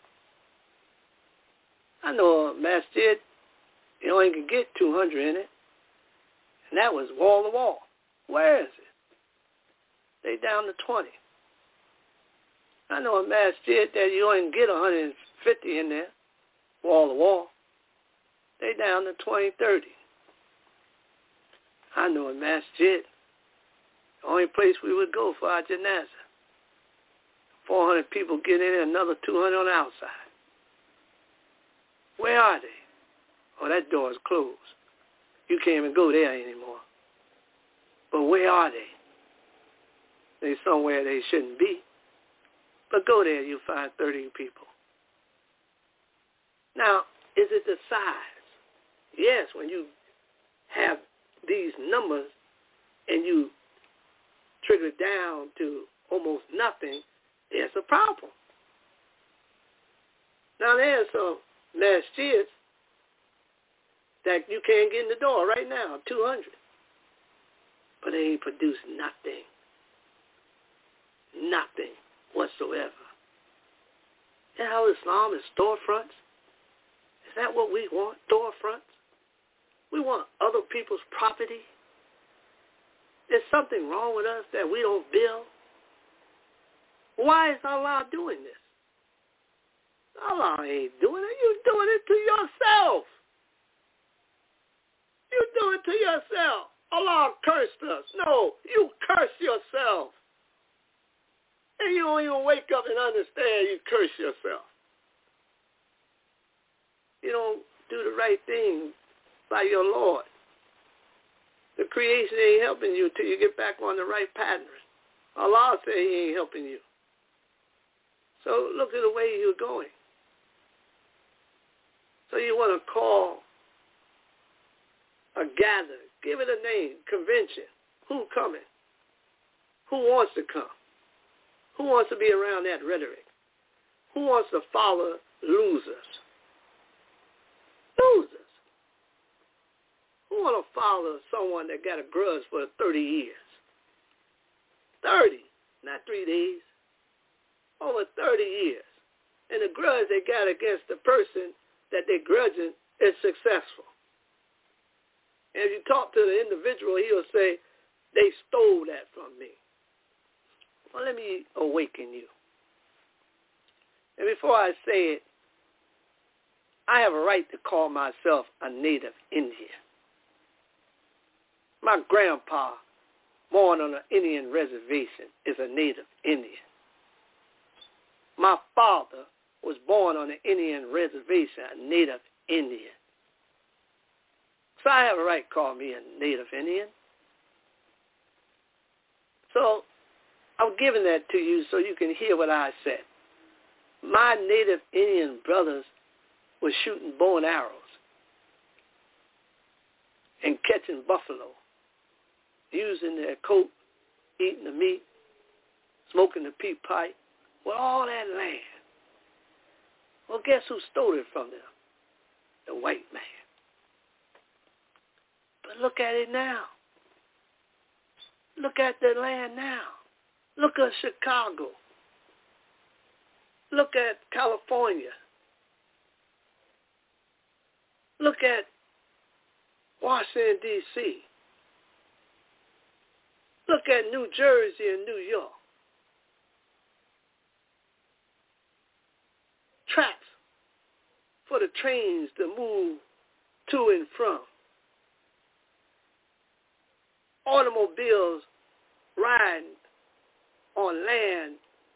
I know a masjid, you only can get 200 in it, and that was wall to wall. Where is it? They down to 20. I know a masjid that you only can get 150 in there, wall to wall. They down to 20, 30. I know a masjid, the only place we would go for our janazah. 400 people get in, another 200 on the outside. Where are they? Oh, that door is closed. You can't even go there anymore. But where are they? They're somewhere they shouldn't be. But go there, you'll find 30 people. Now, is it the size? Yes, when you have these numbers and you trigger it down to almost nothing, there's a problem. Now, there's some last years that you can't get in the door right now, 200. But they ain't produced nothing. Nothing whatsoever. Is that how Islam is storefronts? Is that what we want, storefronts? We want other people's property? There's something wrong with us that we don't build? Why is Allah doing this? Allah ain't doing it. You're doing it to yourself. You do it to yourself. Allah cursed us. No, you curse yourself. And you don't even wake up and understand you curse yourself. You don't do the right thing by your Lord. The creation ain't helping you till you get back on the right pattern. Allah said he ain't helping you. So look at the way you're going. So you want to call a gather, give it a name, convention. Who coming? Who wants to come? Who wants to be around that rhetoric? Who wants to follow losers? Losers. Who want to follow someone that got a grudge for 30 years? 30, not 3 days. Over 30 years. And the grudge they got against the person that they're grudging is successful. And if you talk to the individual, he'll say, they stole that from me. Well, let me awaken you. And before I say it, I have a right to call myself a native Indian. My grandpa, born on an Indian reservation, is a native Indian. My father was born on an Indian reservation, a native Indian. So I have a right to call me a native Indian. So I'm giving that to you so you can hear what I said. My native Indian brothers were shooting bow and arrows and catching buffalo, using their coat, eating the meat, smoking the peat pipe, with all that land. Well, guess who stole it from them? The white man. But look at it now. Look at the land now. Look at Chicago. Look at California. Look at Washington, D.C. Look at New Jersey and New York. Tracks for the trains to move to and from. Automobiles riding on land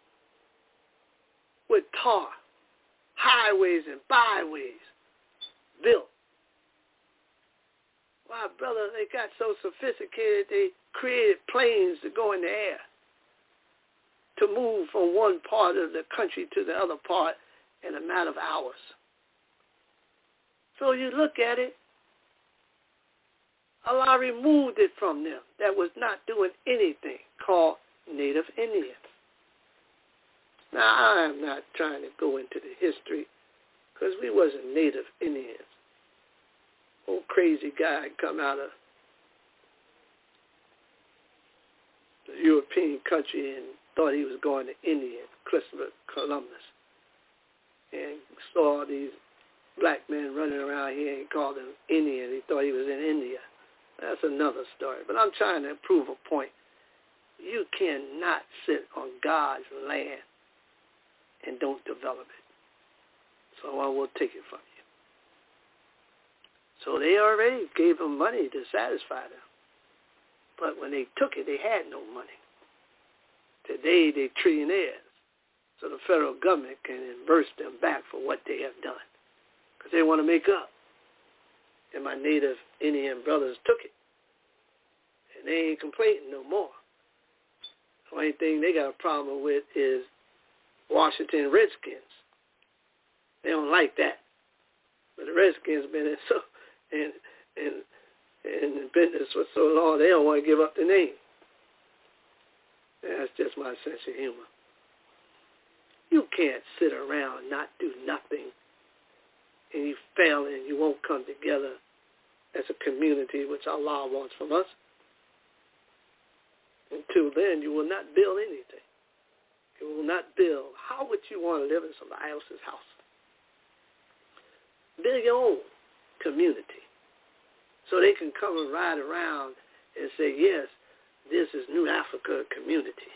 with tar, highways and byways built. Wow, brother, they got so sophisticated they created planes to go in the air to move from one part of the country to the other part in a matter of hours. So you look at it, Allah removed it from them that was not doing anything, called Native Indians. Now, I am not trying to go into the history because we wasn't Native Indians. Old crazy guy come out of the European country and thought he was going to India, Christopher Columbus, and saw these black men running around here and called them Indian. He thought he was in India. That's another story. But I'm trying to prove a point. You cannot sit on God's land and don't develop it. So I will take it from you. So they already gave them money to satisfy them. But when they took it, they had no money. Today, they're trillionaires. So the federal government can reimburse them back for what they have done. Because they want to make up. And my native Indian brothers took it. And they ain't complaining no more. The only thing they got a problem with is Washington Redskins. They don't like that. But the Redskins been in so in business for so long, they don't want to give up the name. That's just my sense of humor. You can't sit around and not do nothing, and you fail and you won't come together as a community, which Allah wants from us. Until then, you will not build anything. You will not build. How would you want to live in somebody else's house? Build your own community so they can come and ride around and say, yes, this is New Africa community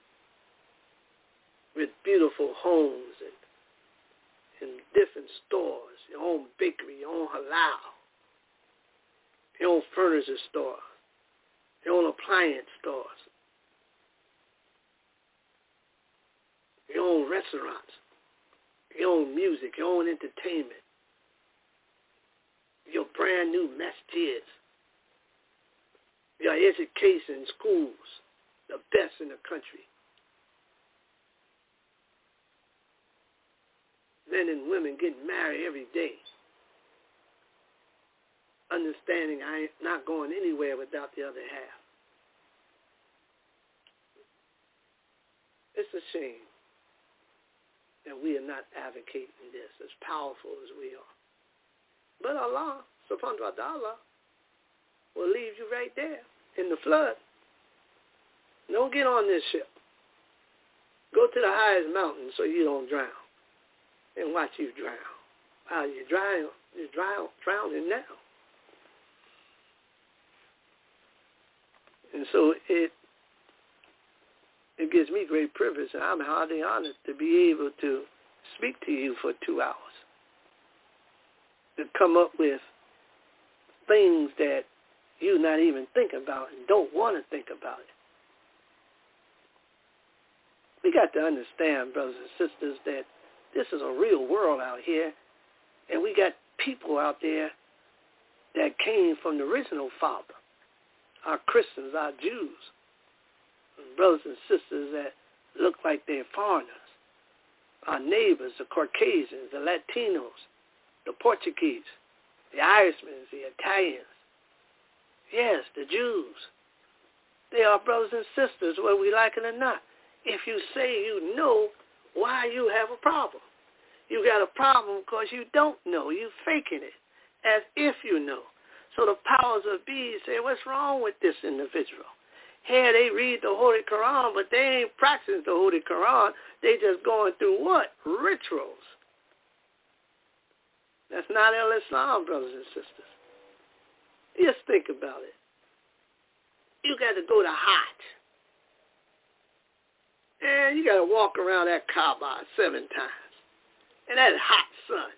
with beautiful homes and different stores, your own bakery, your own halal, your own furniture store, your own appliance stores, your own restaurants, your own music, your own entertainment, your brand new masjids, your education schools, the best in the country. Men and women getting married every day, understanding I ain't not going anywhere without the other half. It's a shame that we are not advocating this as powerful as we are. But Allah, subhanahu wa ta'ala, will leave you right there in the flood. Don't get on this ship. Go to the highest mountain so you don't drown. And watch you drown. While you're drowning now. And so it gives me great privilege, and I'm highly honored to be able to speak to you for 2 hours, to come up with things that you not even think about and don't want to think about it. We got to understand, brothers and sisters, that this is a real world out here, and we got people out there that came from the original Father, our Christians, our Jews, and brothers and sisters that look like they're foreigners, our neighbors, the Caucasians, the Latinos, the Portuguese, the Irishmen, the Italians, yes, the Jews. They are brothers and sisters, whether we like it or not. If you say you know, why you have a problem? You got a problem because you don't know. You faking it as if you know. So the powers of be say, what's wrong with this individual? Here they read the Holy Quran, but they ain't practicing the Holy Quran. They just going through what? Rituals. That's not Islam, brothers and sisters. Just think about it. You got to go to Hajj. And you got to walk around that Kaaba 7 times. And that hot sun.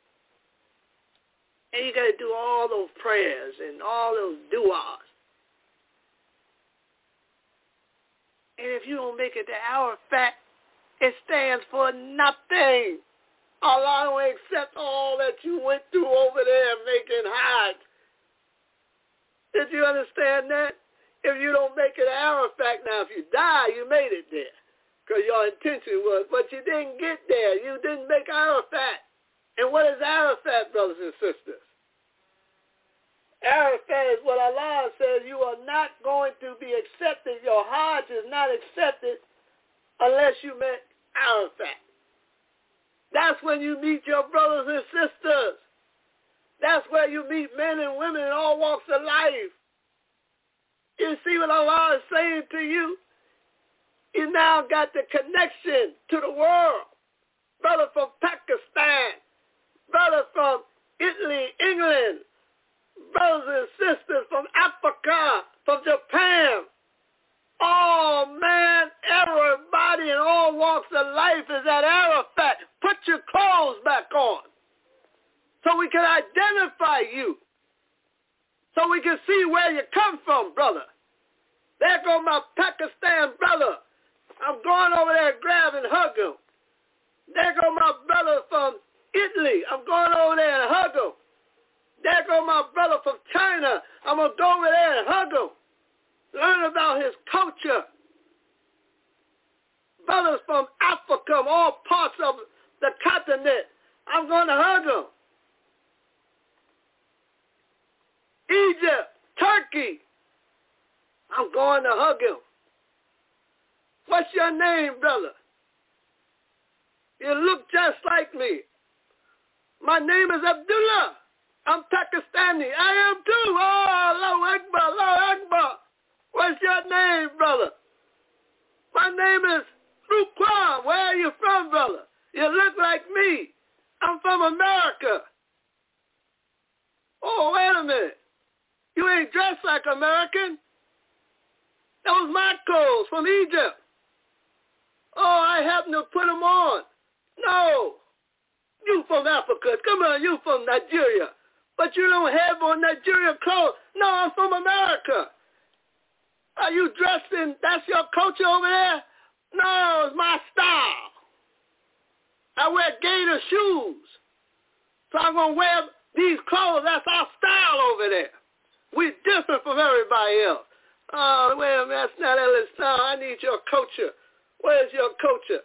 And you got to do all those prayers and all those du'as. And if you don't make it to Arafat, it stands for nothing. Allah will accept all that you went through over there making Hajj. Did you understand that? If you don't make it to Arafat, now if you die, you made it there. Because your intention was, but you didn't get there. You didn't make Arafat. And what is Arafat, brothers and sisters? Arafat is what Allah says you are not going to be accepted. Your Hajj is not accepted unless you met Arafat. That's when you meet your brothers and sisters. That's where you meet men and women in all walks of life. You see what Allah is saying to you? You now got the connection to the world. Brother from Pakistan, brother from Italy, England, brothers and sisters from Africa, from Japan. Oh, man, everybody in all walks of life is at Arafat. Put your clothes back on so we can identify you, so we can see where you come from, brother. There go my Pakistan brother. I'm going over there and grab and hug him. There go my brother from Italy. I'm going over there and hug him. There go my brother from China. I'm going to go over there and hug him. Learn about his culture. Brothers from Africa, all parts of the continent. I'm going to hug them. Egypt, Turkey. I'm going to hug him. What's your name, brother? You look just like me. My name is Abdullah. I'm Pakistani. I am too. Oh, Allahu Akbar, Allahu Akbar. What's your name, brother? My name is Ruquan. Where are you from, brother? You look like me. I'm from America. Oh, wait a minute. You ain't dressed like American. That was my clothes from Egypt. Oh, I happened to put them on. No. You from Africa. Come on, you from Nigeria. But you don't have on Nigerian clothes. No, I'm from America. Are you dressed in, that's your culture over there? No, it's my style. I wear gator shoes. So I'm going to wear these clothes. That's our style over there. We're different from everybody else. Oh, wait a minute, that's not Ellis style. I need your culture. Where's your culture?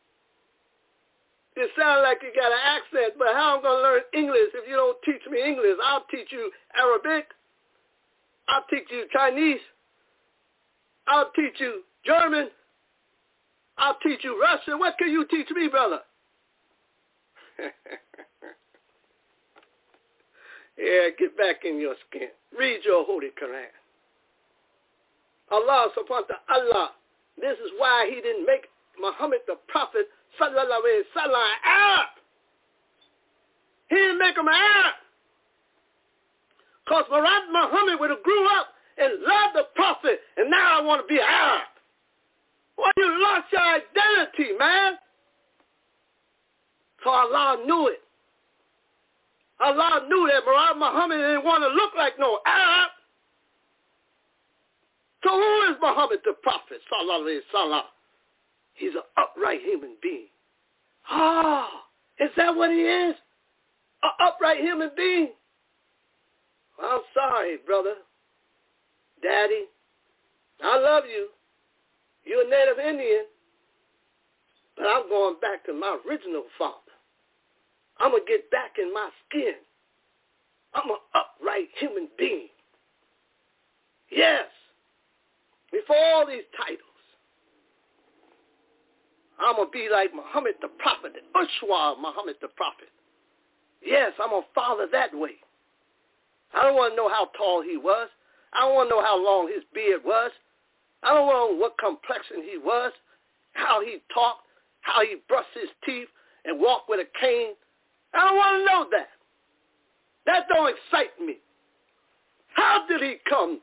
You sound like you got an accent, but how am I going to learn English if you don't teach me English? I'll teach you Arabic. I'll teach you Chinese. I'll teach you German. I'll teach you Russian. What can you teach me, brother? Yeah, get back in your skin. Read your Holy Quran. Allah subhanahu wa ta'ala. This is why he didn't make Muhammad the Prophet sallallahu alayhi wa sallam Arab. He didn't make him an Arab. Because Muhammad would have grew up and loved the Prophet, and now I want to be an Arab. Well, you lost your identity, man. So Allah knew it. Allah knew that Muhammad didn't want to look like no Arab. So who is Muhammad the Prophet, sallallahu alayhi wa sallam? He's an upright human being. Ah, is that what he is? An upright human being? Well, I'm sorry, brother. Daddy, I love you. You're a native Indian. But I'm going back to my original father. I'm going to get back in my skin. I'm an upright human being. Yes. Before all these titles, I'm going to be like Muhammad the Prophet, the Uswa of Muhammad the Prophet. Yes, I'm going to follow that way. I don't want to know how tall he was. I don't want to know how long his beard was. I don't want to know what complexion he was, how he talked, how he brushed his teeth and walked with a cane. I don't want to know that. That don't excite me. How did he come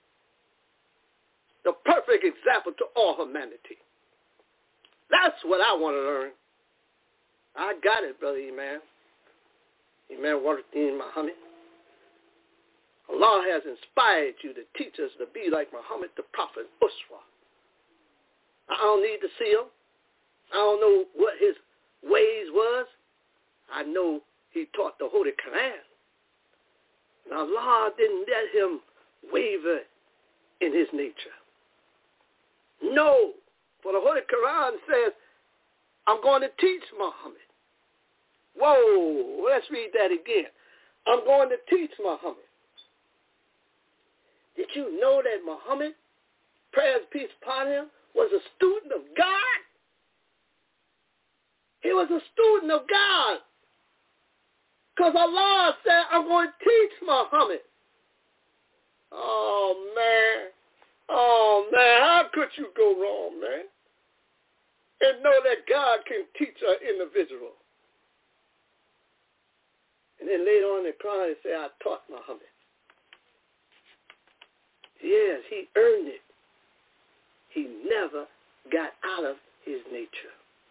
the perfect example to all humanity? That's what I want to learn. I got it, Brother Imam. Imam Waruddin Muhammad. Allah has inspired you to teach us to be like Muhammad the Prophet Uswa. I don't need to see him. I don't know what his ways was. I know he taught the Holy Quran. And Allah didn't let him waver in his nature. No. For the Holy Quran says, I'm going to teach Muhammad. Whoa, let's read that again. I'm going to teach Muhammad. Did you know that Muhammad, prayer and peace upon him, was a student of God? He was a student of God. Because Allah said, I'm going to teach Muhammad. Oh, man. Oh, man. How could you go wrong, man? And know that God can teach an individual. And then later on in the Quran, it said, I taught Muhammad. Yes, he earned it. He never got out of his nature.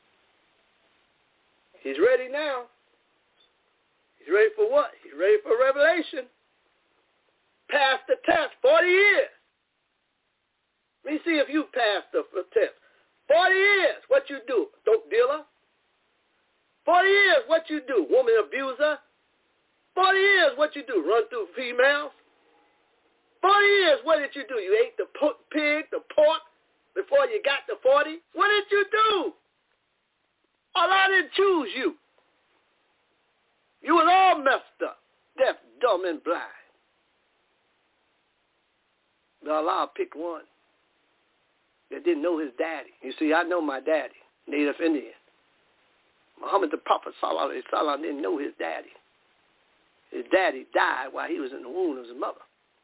He's ready now. He's ready for what? He's ready for revelation. Passed the test, 40 years. Let me see if you passed the test. 40 years, what you do? Dope dealer? 40 years, what you do? Woman abuser? 40 years, what you do? Run through females? 40 years, what did you do? You ate the pig, the pork, before you got to 40? What did you do? Allah didn't choose you. You was all messed up, deaf, dumb, and blind. But Allah picked one that didn't know his daddy. You see, I know my daddy, Native Indian. Muhammad the Prophet Sallallahu Alaihi Wasallam didn't know his daddy. His daddy died while he was in the womb of his mother.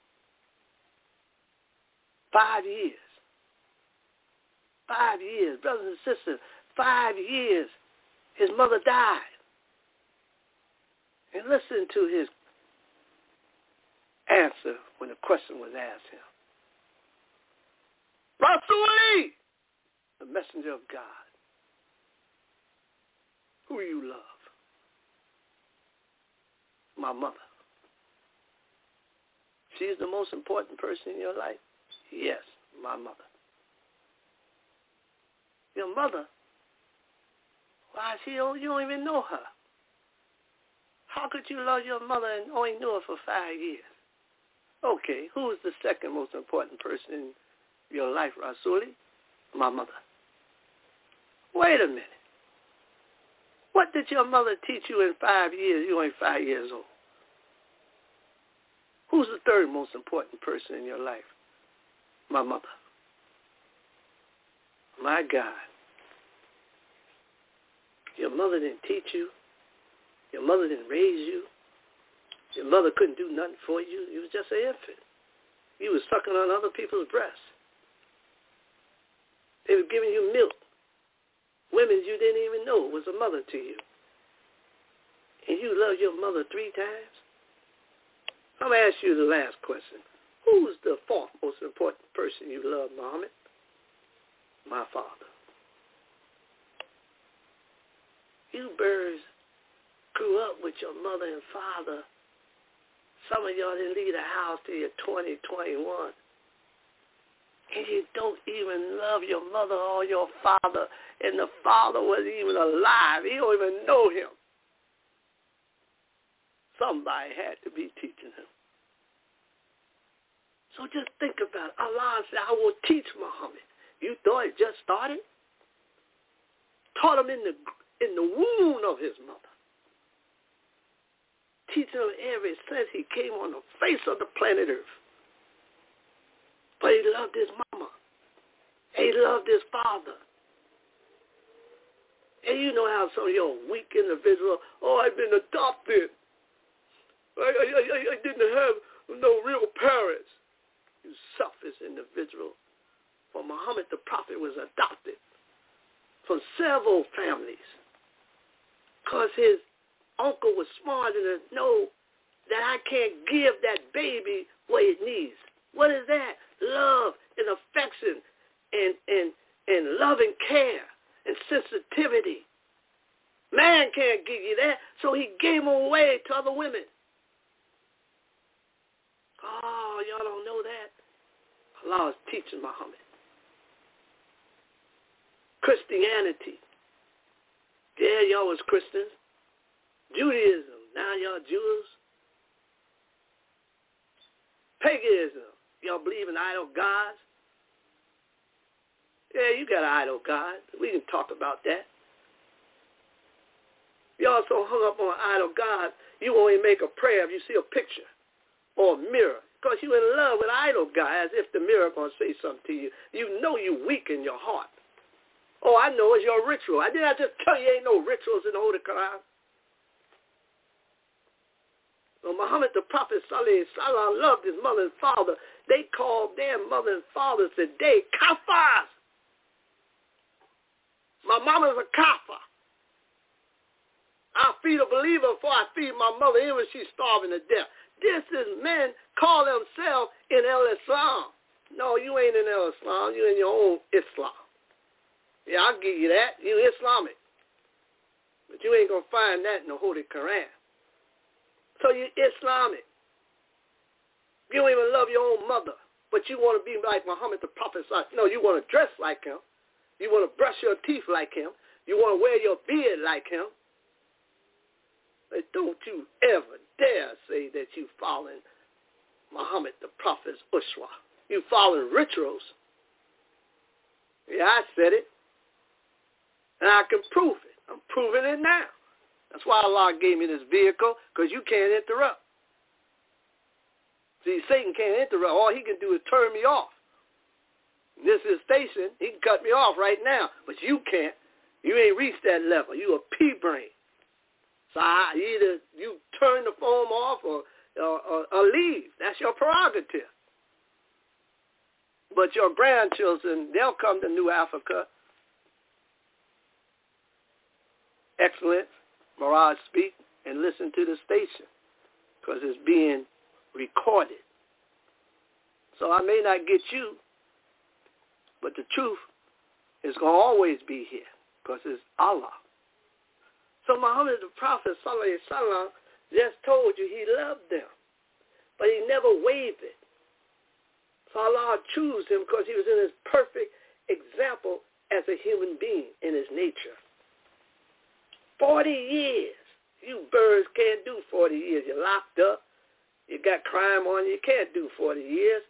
5 years. 5 years. Brothers and sisters, 5 years. His mother died. And listen to his answer when the question was asked him. Rasul, the messenger of God, who you love? My mother. She's the most important person in your life? Yes, my mother. Your mother? Why, you don't even know her. How could you love your mother and only know her for 5 years? Okay, who is the second most important person in your life, Rasuli? My mother. Wait a minute. What did your mother teach you in 5 years? You're only 5 years old. Who's the third most important person in your life? My mother. My God. Your mother didn't teach you. Your mother didn't raise you. Your mother couldn't do nothing for you. You was just an infant. You was sucking on other people's breasts. They were giving you milk. Women you didn't even know was a mother to you. And you loved your mother 3 times? I'm going to ask you the last question. Who's the fourth most important person you love, Muhammad? My father. You birds grew up with your mother and father. Some of y'all didn't leave the house till you're 20, 21. And you don't even love your mother or your father. And the father wasn't even alive. You don't even know him. Somebody had to be teaching him. So just think about it. Allah said, I will teach Muhammad. You thought it just started? Taught him in the womb of his mother. Teaching him ever since he came on the face of the planet Earth. But he loved his mama. And he loved his father. And you know how some of y'all weak individuals, I've been adopted. I didn't have no real parents. You selfish individual. For Muhammad the Prophet was adopted from several families. Because his uncle was smart enough to know that I can't give that baby what it needs. What is that? Love and affection and love and care and sensitivity. Man can't give you that, so he gave them away to other women. Oh, y'all don't know that? Allah is teaching Muhammad. Christianity. Yeah, y'all was Christians. Judaism. Now y'all Jews. Paganism. Y'all believe in idol gods. Yeah, you got an idol god. We can talk about that. Y'all so hung up on idol god, you won't even make a prayer if you see a picture or a mirror. Because you're in love with idol god, as if the mirror going to say something to you. You know you weak in your heart. Oh, I know it's your ritual. Didn't I just tell you ain't no rituals in the Holy Quran? So Muhammad the Prophet Sallallahu Alaihi Wasallam loved his mother and father. They called their mother and father today kafars. My mama's a kafir. I feed a believer before I feed my mother, even when she's starving to death. This is men call themselves in El-Islam. No, you ain't in El-Islam. You in your own Islam. Yeah, I'll give you that. You Islamic. But you ain't going to find that in the Holy Quran. So you Islamic. You don't even love your own mother, but you want to be like Muhammad the Prophet. No, you want to dress like him. You want to brush your teeth like him. You want to wear your beard like him. But don't you ever dare say that you following Muhammad the Prophet's uswa. You following rituals. Yeah, I said it. And I can prove it. I'm proving it now. That's why Allah gave me this vehicle, because you can't interrupt. See, Satan can't interrupt. All he can do is turn me off. This is station. He can cut me off right now, but you can't. You ain't reached that level. You a pea brain. So either you turn the phone off or leave. That's your prerogative. But your grandchildren, they'll come to New Africa. Excellent. Mirage speak and listen to the station because it's being recorded. So I may not get you, but the truth is going to always be here because it's Allah. So Muhammad the Prophet sallallahu alaihi wasallam just told you he loved them, but he never wavered. So Allah chose him because he was in his perfect example as a human being in his nature. 40 years. You birds can't do 40 years. You're locked up. You got crime on you. You can't do 40 years.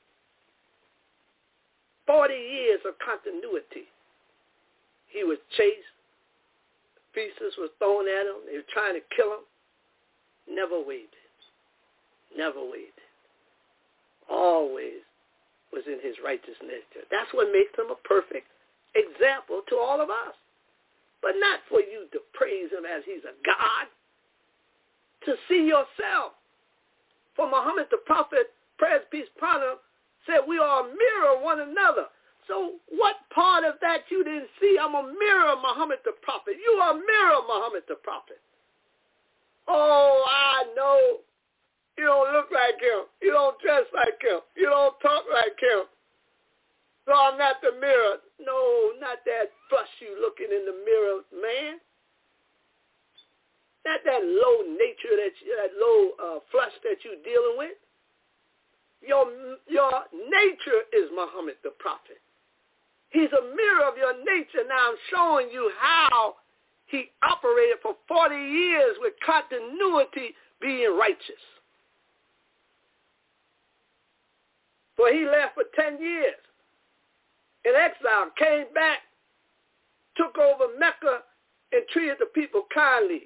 40 years of continuity. He was chased. Pieces was thrown at him. They were trying to kill him. Never wavered. Never wavered. Always was in his righteous nature. That's what makes him a perfect example to all of us. But not for you to praise him as he's a God. To see yourself. For Muhammad the Prophet, praise peace upon him, said we are a mirror of one another. So what part of that you didn't see? I'm a mirror of Muhammad the Prophet. You are a mirror of Muhammad the Prophet. Oh, I know. You don't look like him. You don't dress like him. You don't talk like him. So I'm not the mirror. No, not that bust you looking in the mirror, man. Not that low nature, that low flesh that you're dealing with. Your nature is Muhammad the Prophet. He's a mirror of your nature. Now I'm showing you how he operated for 40 years with continuity being righteous. For he left for 10 years in exile, came back, took over Mecca, and treated the people kindly.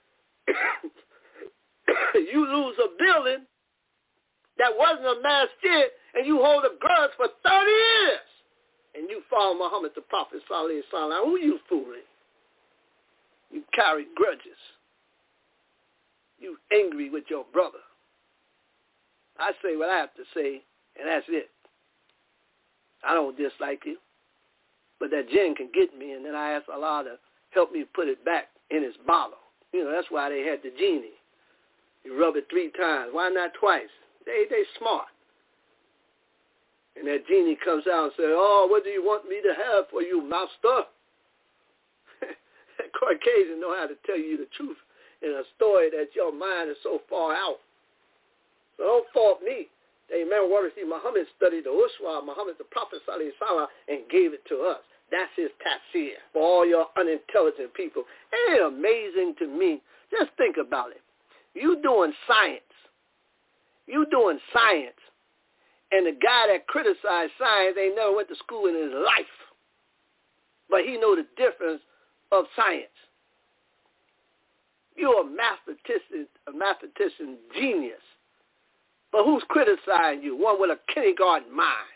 You lose a building that wasn't a masjid, and you hold a grudge for 30 years. And you follow Muhammad the Prophet sallallahu alaihi wasallam. Who you fooling? You carry grudges. You angry with your brother. I say what I have to say, and that's it. I don't dislike you, but that jinn can get me, and then I ask Allah to help me put it back in its bottle. You know, that's why they had the genie. You rub it 3 times. Why not twice? They smart. And that genie comes out and says, oh, what do you want me to have for you, master? That Caucasian know how to tell you the truth in a story that your mind is so far out. So don't fault me. They remember what Muhammad studied the Uswa, Muhammad the Prophet sallallahu alaihi wasallam, and gave it to us. That's his tafsir for all your unintelligent people. Ain't it amazing to me? Just think about it. You doing science. And the guy that criticized science ain't never went to school in his life. But he know the difference of science. You're a mathematician genius. But who's criticizing you? One with a kindergarten mind.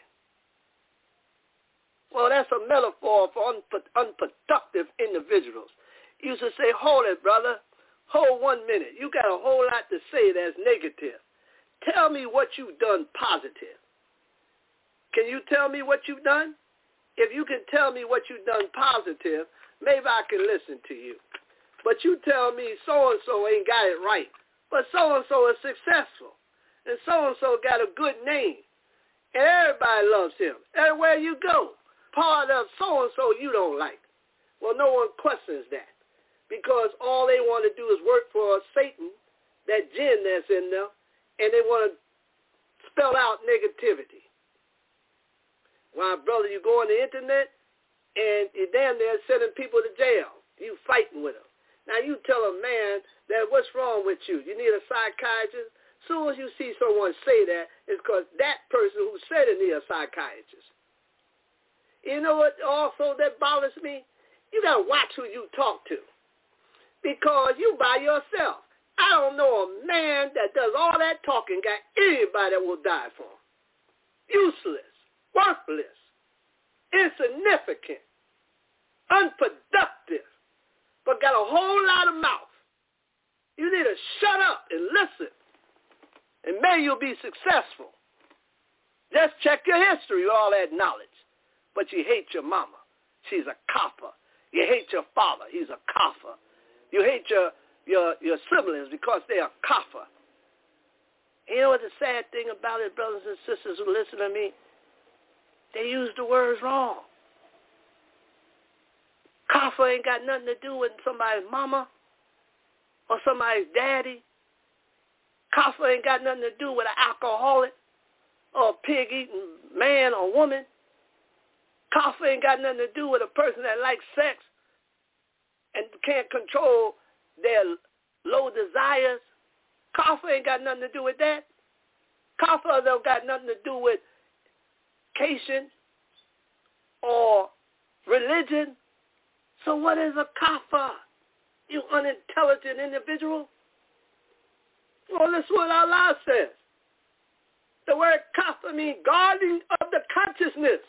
Well, that's a metaphor for unproductive individuals. You should say, hold it, brother. Hold 1 minute. You got a whole lot to say that's negative. Tell me what you've done positive. Can you tell me what you've done? If you can tell me what you've done positive, maybe I can listen to you. But you tell me so-and-so ain't got it right, but so-and-so is successful, and so-and-so got a good name, and everybody loves him. Everywhere you go, part of so-and-so you don't like. Well, no one questions that because all they want to do is work for Satan, that jinn that's in them, and they want to spell out negativity. Why, brother, you go on the internet, and you're damn near sending people to jail. You fighting with them. Now, you tell a man that what's wrong with you? You need a psychiatrist? As soon as you see someone say that, it's because that person who said it need a psychiatrist. You know what also that bothers me? You got to watch who you talk to because you by yourself. I don't know a man that does all that talking got anybody that will die for him. Useless, worthless, insignificant, unproductive, but got a whole lot of mouth. You need to shut up and listen, and maybe you'll be successful. Just check your history with all that knowledge. But you hate your mama. She's a copper. You hate your father. He's a copper. You hate your siblings because they're a copper. You know what the sad thing about it, brothers and sisters who listen to me? They use the words wrong. Copper ain't got nothing to do with somebody's mama or somebody's daddy. Copper ain't got nothing to do with an alcoholic or a pig-eating man or woman. Copper ain't got nothing to do with a person that likes sex and can't control their low desires. Copper ain't got nothing to do with that. Copper don't got nothing to do with education or religion. So what is a kafir, you unintelligent individual? Well, that's what Allah says. The word kafir means guarding of the consciousness.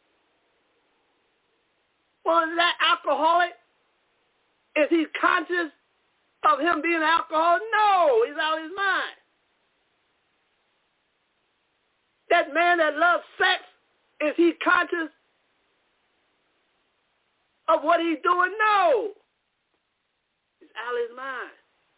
Well, is that alcoholic? Is he conscious of him being an alcoholic? No, he's out of his mind. That man that loves sex, is he conscious of what he's doing? No. He's out of his mind.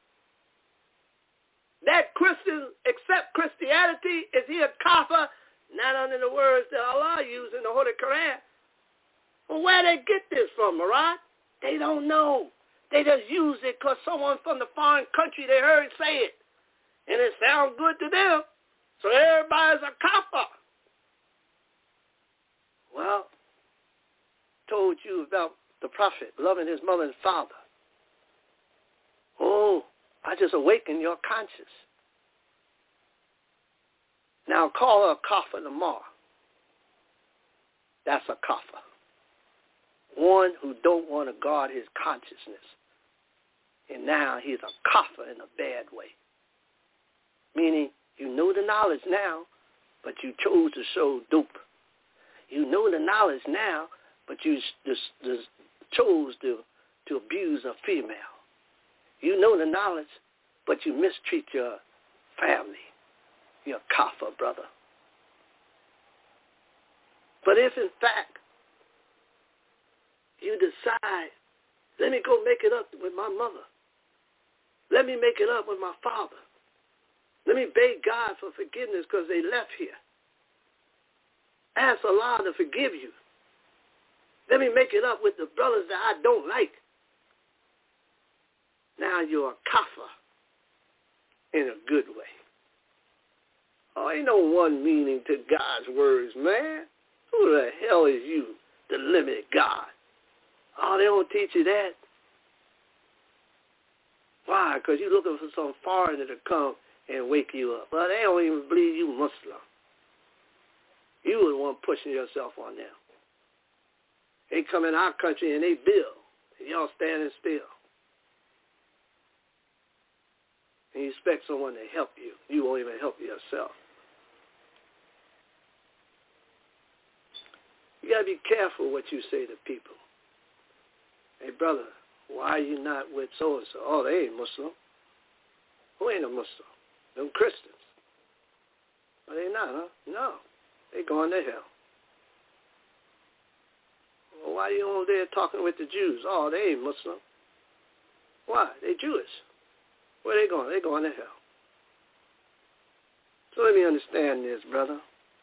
That Christian accept Christianity, is he a kafir? Not under the words that Allah used in the Holy Quran. Well, where they get this from, Murad? They don't know. They just use it because someone from the foreign country, they heard say it. And it sounds good to them. So everybody's a kafir. Well, told you about the prophet loving his mother and father. Oh, I just awakened your conscience. Now call her a kafir tomorrow. That's a kafir. One who don't want to guard his consciousness. And now he's a kafir in a bad way. Meaning, you know the knowledge now, but you chose to show dupe. You know the knowledge now, but you just chose to abuse a female. You know the knowledge, but you mistreat your family. You're a kafir, brother. But if, in fact, you decide, let me go make it up with my mother. Let me make it up with my father. Let me beg God for forgiveness because they left here. Ask Allah to forgive you. Let me make it up with the brothers that I don't like. Now you're a kafir in a good way. Oh, ain't no one meaning to God's words, man. Who the hell is you to limit God? Oh, they don't teach you that. Why? Because you're looking for some foreigner to come and wake you up. Well, they don't even believe you Muslim. You were the one pushing yourself on them. They come in our country and they build, and y'all standing still. And you expect someone to help you. You won't even help yourself. You got to be careful what you say to people. Hey, brother, why are you not with so-and-so? Oh, they ain't Muslim. Who ain't a Muslim? Them Christians. Well, they not, huh? No. They going to hell. Well, why are you over there talking with the Jews? Oh, they ain't Muslim. Why? They Jewish. Where they going? They going to hell. So let me understand this, brother.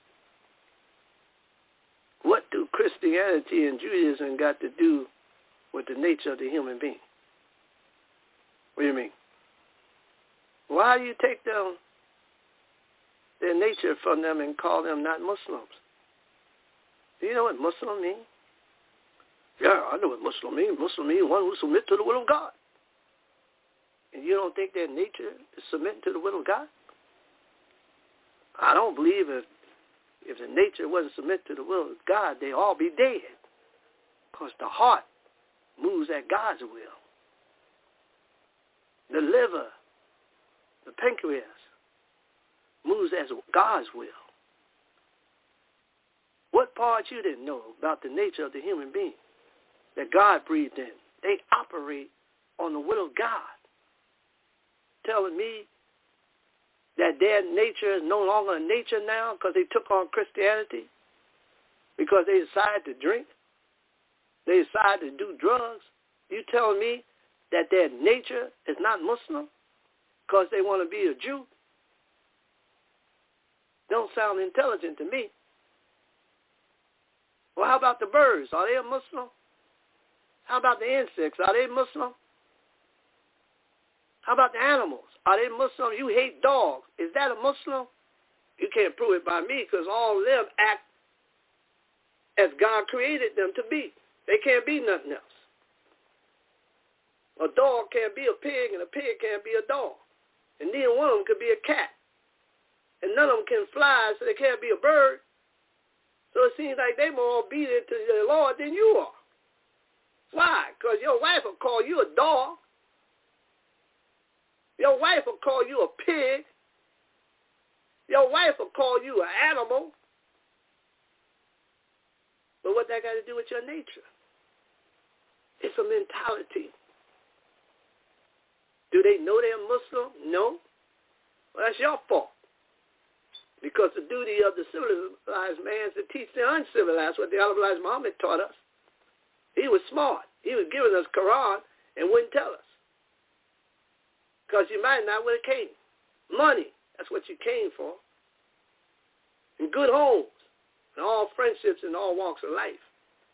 What do Christianity and Judaism got to do with the nature of the human being? What do you mean? Why do you take their nature from them and call them not Muslims? Do you know what Muslim means? Yeah, I know what Muslim means. Muslim means one who submits to the will of God. And you don't think their nature is submitting to the will of God? I don't believe if the nature wasn't submit to the will of God, they'd all be dead. Because the heart moves at God's will. The liver The pancreas moves as God's will. What part you didn't know about the nature of the human being that God breathed in? They operate on the will of God. Telling me that their nature is no longer a nature now because they took on Christianity, because they decided to drink, they decided to do drugs. You telling me that their nature is not Muslim because they want to be a Jew? Don't sound intelligent to me. Well, how about the birds? Are they a Muslim? How about the insects? Are they Muslim? How about the animals? Are they Muslim? You hate dogs. Is that a Muslim? You can't prove it by me because all of them act as God created them to be. They can't be nothing else. A dog can't be a pig, and a pig can't be a dog. And neither one of them could be a cat. And none of them can fly, so they can't be a bird. So it seems like they're more obedient to the Lord than you are. Why? Because your wife will call you a dog. Your wife will call you a pig. Your wife will call you an animal. But what that got to do with your nature? It's a mentality. Do they know they're Muslim? No. Well, that's your fault. Because the duty of the civilized man is to teach the uncivilized what the Honorable Muhammad taught us. He was smart. He was giving us Quran and wouldn't tell us. Because you might not would have came. Money, that's what you came for. And good homes, and all friendships and all walks of life.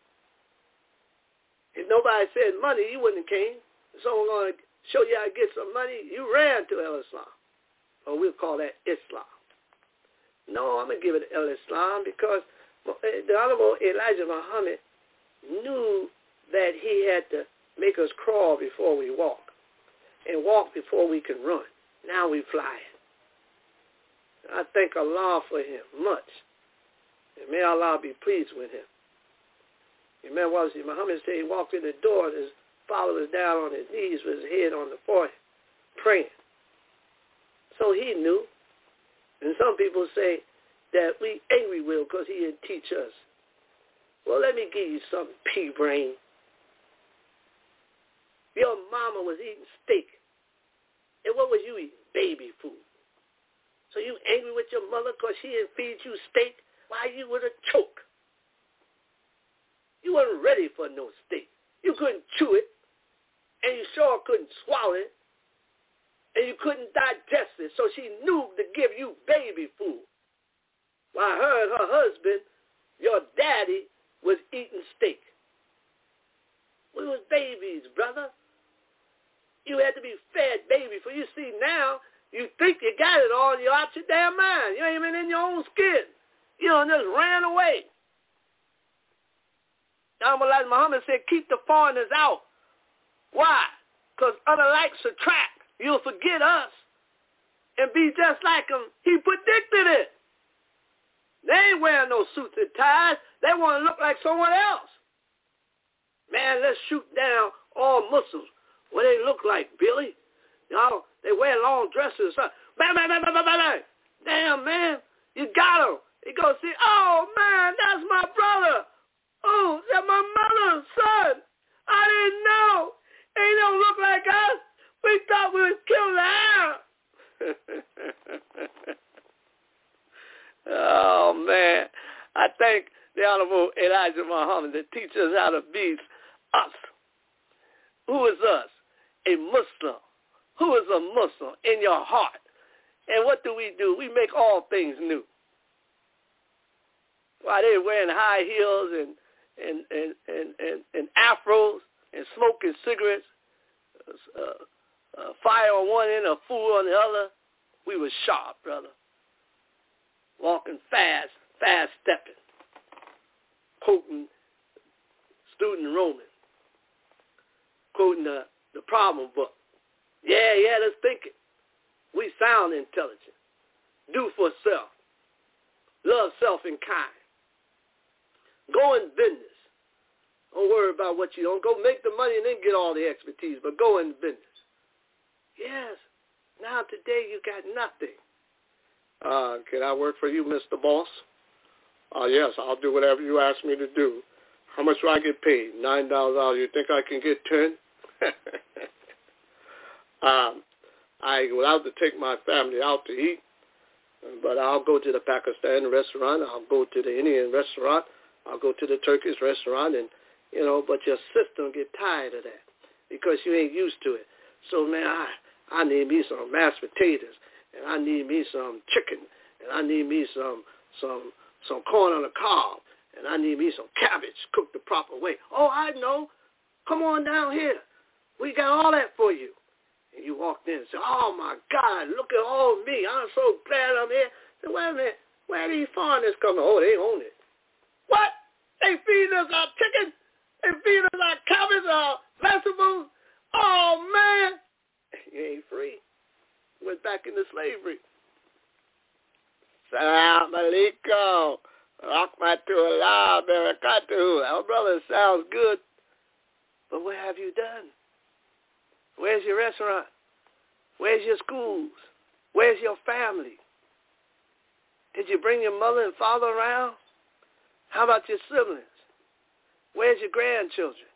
If nobody said money, you wouldn't have came. If someone going to show you how to get some money, you ran to Islam. Or we'll call that Islam. No, I'm going to give it Islam because the Honorable Elijah Muhammad knew that he had to make us crawl before we walk and walk before we can run. Now we flying. I thank Allah for him much. And may Allah be pleased with him. Imam Wazir Muhammad said he walked in the door and his followers down on his knees with his head on the forehead, praying. So he knew. And some people say that we angry with him because he didn't teach us. Well, let me give you some pea brain. Your mama was eating steak. And what was you eating? Baby food. So you angry with your mother because she didn't feed you steak? Why, you would have choked. You weren't ready for no steak. You couldn't chew it. And you sure couldn't swallow it. And you couldn't digest it, so she knew to give you baby food. While her and her husband, your daddy, was eating steak. We was babies, brother. You had to be fed baby food. You see now, you think you got it all, you're out your damn mind. You ain't even in your own skin. You done just ran away. Elijah Muhammad said, keep the foreigners out. Why? Because other likes attract. You'll forget us and be just like them. He predicted it. They ain't wearing no suits and ties. They want to look like someone else. Man, let's shoot down all Muslims. What they look like, Billy? You know, they wear long dresses. Bang, bang, bang, bang, bang, bang. Damn, man, you got him. He goes, see, oh, man, that's my brother. Oh, that's my mother's son. I didn't know. He don't look like us. We thought we would kill the Arab. Oh, man. I thank the Honorable Elijah Muhammad that teaches us how to be us. Who is us? A Muslim. Who is a Muslim in your heart? And what do? We make all things new. While they're wearing high heels and afros and smoking cigarettes, fire on one end, a fool on the other, we were sharp, brother. Walking fast stepping, quoting student Roman, quoting the problem book. Yeah, let's think it. We sound intelligent. Do for self. Love self and kind. Go in business. Don't worry about what you don't. Go make the money and then get all the expertise, but go in business. Yes. Now today you got nothing. Can I work for you, Mr. Boss? Yes, I'll do whatever you ask me to do. How much do I get paid? $9. You think I can get 10? I would have to take my family out to eat, but I'll go to the Pakistan restaurant. I'll go to the Indian restaurant. I'll go to the Turkish restaurant, and but your system get tired of that because you ain't used to it. So man, I need me some mashed potatoes, and I need me some chicken, and I need me some corn on the cob, and I need me some cabbage cooked the proper way. Oh, I know. Come on down here. We got all that for you. And you walked in and said, oh, my God, look at all me. I'm so glad I'm here. I said, wait a minute. Where are these foreigners coming? Oh, they own it. What? They feed us our chicken? They feed us our cabbage, our vegetables? Oh, man. You ain't free. Went back into slavery. Salam alaikum. Rahmatullah barakatuh. Our brother, sounds good. But what have you done? Where's your restaurant? Where's your schools? Where's your family? Did you bring your mother and father around? How about your siblings? Where's your grandchildren?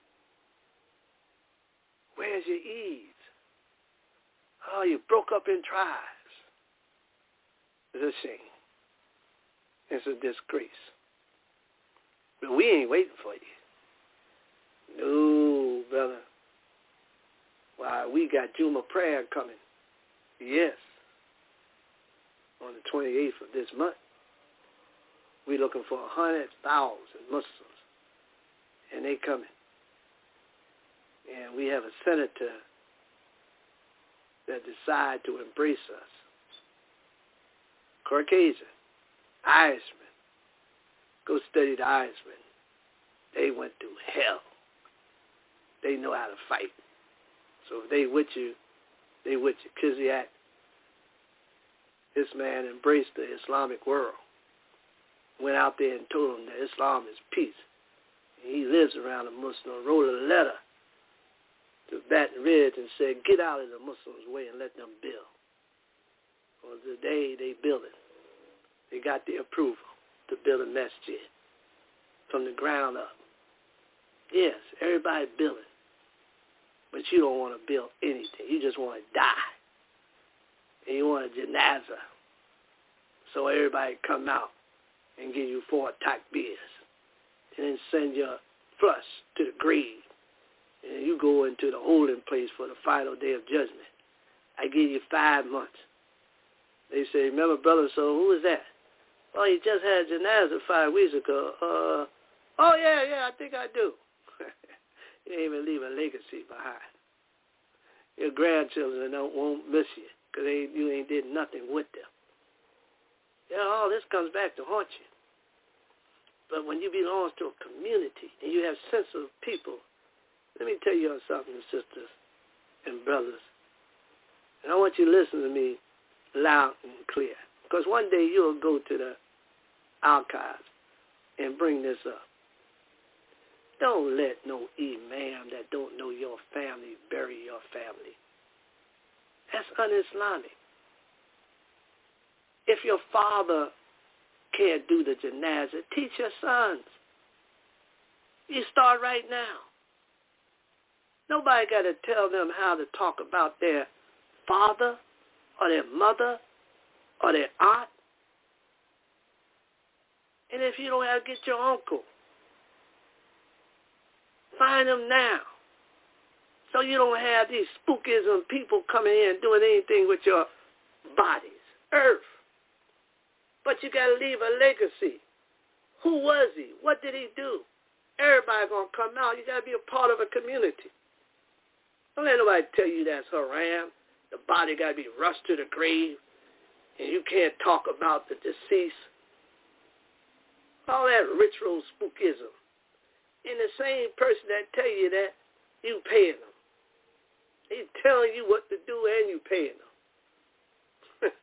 Where's your Eves? Oh, you broke up in tribes. It's a shame. It's a disgrace. But we ain't waiting for you. No, brother. Why, we got Juma prayer coming. Yes. On the 28th of this month. We're looking for 100,000 Muslims. And they coming. And we have a senator that decide to embrace us. Caucasian. Irishman. Go study the Irishman. They went through hell. They know how to fight. So if they with you, they with you. Kiziak, this man embraced the Islamic world. Went out there and told them that Islam is peace. And he lives around the Muslim, wrote a letter to Baton Rouge and said, get out of the Muslims' way and let them build. Well, today they building. They got the approval to build a masjid from the ground up. Yes, everybody building. But you don't want to build anything. You just want to die. And you want a janazah. So everybody come out and give you 4 takbirs. And then send your flush to the grave. And you go into the holding place for the final day of judgment. I give you 5 months. They say, remember, brother, so who is that? Oh, you just had a janazah 5 weeks ago. Oh, yeah, I think I do. You ain't even leave a legacy behind. Your grandchildren won't miss you because you ain't did nothing with them. All this comes back to haunt you. But when you belong to a community and you have sense of people, let me tell you something, sisters and brothers. And I want you to listen to me loud and clear. Because one day you'll go to the archives and bring this up. Don't let no imam that don't know your family bury your family. That's un-Islamic. If your father can't do the janazah, teach your sons. You start right now. Nobody got to tell them how to talk about their father or their mother or their aunt. And if you don't have to get your uncle, find them now. So you don't have these spookism people coming in and doing anything with your bodies, earth. But you got to leave a legacy. Who was he? What did he do? Everybody going to come out. You got to be a part of a community. Don't let nobody tell you that's haram. The body got to be rushed to the grave, and you can't talk about the deceased. All that ritual spookism. And the same person that tell you that, you paying them. He's telling you what to do and you paying them.